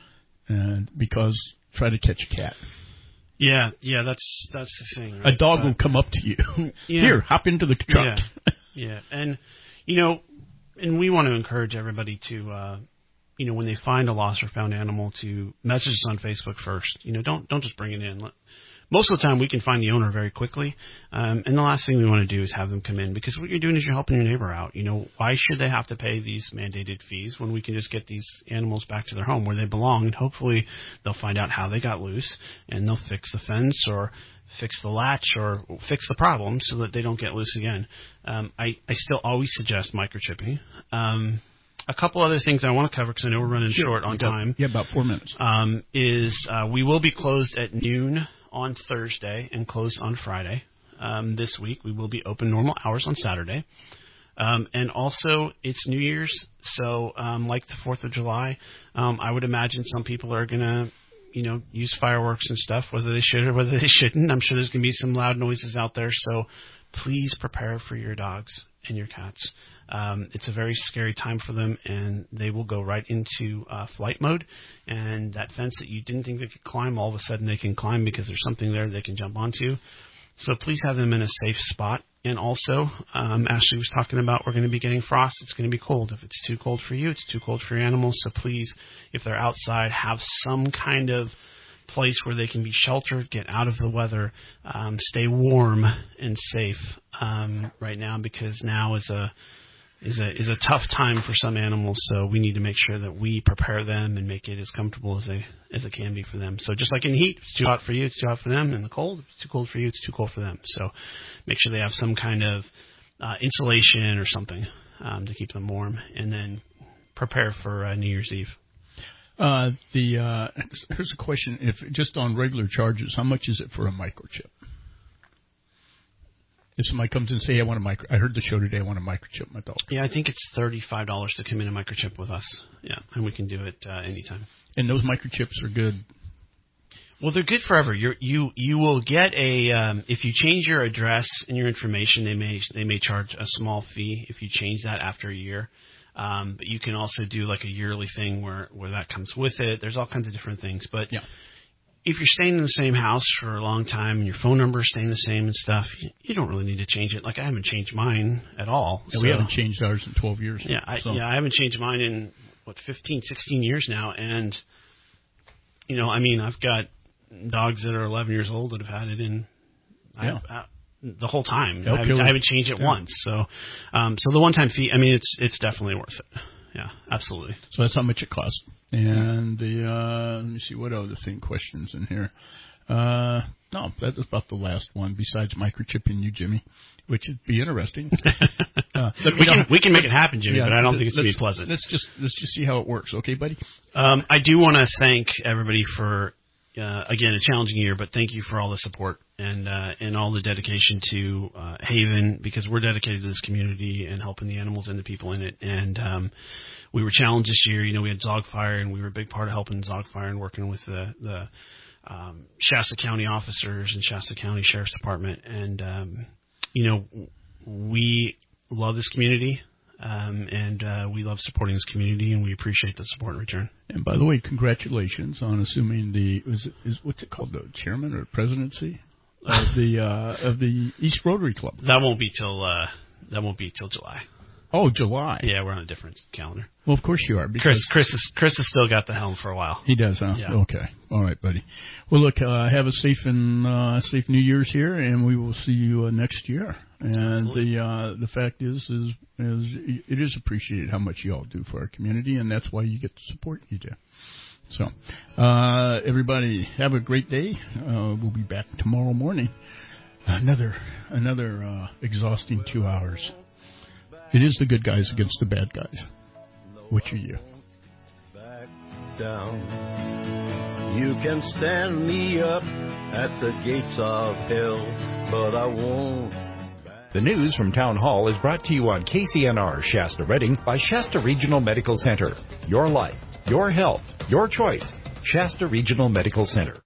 And because try to catch a cat. Yeah, yeah, that's, that's the thing. Right? A dog but, will come up to you. Yeah. Here, hop into the truck. Yeah. yeah. And, you know, and we want to encourage everybody to, uh, you know, when they find a lost or found animal, to message us on Facebook first. You know, don't don't just bring it in. Most of the time, we can find the owner very quickly. Um, and the last thing we want to do is have them come in, because what you're doing is you're helping your neighbor out. You know, why should they have to pay these mandated fees when we can just get these animals back to their home where they belong? And hopefully they'll find out how they got loose, and they'll fix the fence or fix the latch or fix the problem so that they don't get loose again. Um, I, I still always suggest microchipping. Um, A couple other things I want to cover, because I know we're running sure, short on time. Yeah, about four minutes. Um, is uh, we will be closed at noon on Thursday and closed on Friday. Um, this week we will be open normal hours on Saturday. Um, and also it's New Year's, so um, like the fourth of July, um, I would imagine some people are going to, you know, use fireworks and stuff, whether they should or whether they shouldn't. I'm sure there's going to be some loud noises out there, so please prepare for your dogs and your cats. Um, it's a very scary time for them, and they will go right into uh, flight mode. And that fence that you didn't think they could climb, all of a sudden they can climb because there's something there they can jump onto. So please have them in a safe spot. And also, um, Ashley was talking about we're going to be getting frost. It's going to be cold. If it's too cold for you, it's too cold for your animals. So please, if they're outside, have some kind of place where they can be sheltered, get out of the weather, um, stay warm and safe um, right now, because now is a is a is a tough time for some animals. So we need to make sure that we prepare them and make it as comfortable as they as it can be for them. So just like in heat, it's too hot for you, it's too hot for them. In the cold, if it's too cold for you, it's too cold for them. So make sure they have some kind of uh, insulation or something um, to keep them warm, and then prepare for uh, New Year's Eve. Uh, the uh, here's a question: if just on regular charges, how much is it for a microchip? If somebody comes and say, hey, I want a micro, I heard the show today, I want to microchip my dog. Yeah, I think it's thirty-five dollars to come in and microchip with us. Yeah, and we can do it uh, anytime. And those microchips are good. Well, they're good forever. You're, you you will get a um, if you change your address and your information, they may they may charge a small fee if you change that after a year. Um, but you can also do like a yearly thing where, where that comes with it. There's all kinds of different things. But yeah. If you're staying in the same house for a long time and your phone number is staying the same and stuff, you, you don't really need to change it. Like, I haven't changed mine at all. Yeah, so, we haven't changed ours in twelve years. Yeah, I, so. yeah, I haven't changed mine in, what, fifteen, sixteen years now. And, you know, I mean, I've got dogs that are eleven years old that have had it in yeah. I, I, the whole time. They'll I haven't, I haven't changed it yeah. once. So, um, so the one-time fee, I mean, it's it's definitely worth it. Yeah, absolutely. So that's how much it costs. And the uh, let me see what other thing questions in here. Uh, no, that was about the last one. Besides microchipping you, Jimmy, which would be interesting. uh, we can we can make it happen, Jimmy, yeah, but I don't think it's gonna be pleasant. Let's just let's just see how it works, okay, buddy? Um, I do want to thank everybody for uh, again, a challenging year, but thank you for all the support and uh, and all the dedication to uh, Haven, because we're dedicated to this community and helping the animals and the people in it. And um, we were challenged this year. You know, we had Zogfire, and we were a big part of helping Zogfire and working with the, the um, Shasta County officers and Shasta County Sheriff's Department. And, um, you know, we love this community. Um, and uh, we love supporting this community, and we appreciate the support in return. And by the way, congratulations on assuming the is, it, is what's it called, the chairman or presidency of the uh, of the East Rotary Club. That won't be till uh, that won't be till July. Oh, July. Yeah, we're on a different calendar. Well, of course you are. Because Chris, Chris, is, Chris has still got the helm for a while. He does, huh? Yeah. Okay. All right, buddy. Well, look, uh, have a safe and uh, safe New Year's here, and we will see you uh, next year. And Absolutely. the uh, the fact is, is, is it is appreciated how much you all do for our community, and that's why you get the support you do. So, uh, everybody, have a great day. Uh, we'll be back tomorrow morning. Another another uh, exhausting two hours. It is the good guys against the bad guys. Which are you? Back down. You can stand me up at the gates of hell, but I won't. The news from Town Hall is brought to you on K C N R Shasta Redding by Shasta Regional Medical Center. Your life, your health, your choice. Shasta Regional Medical Center.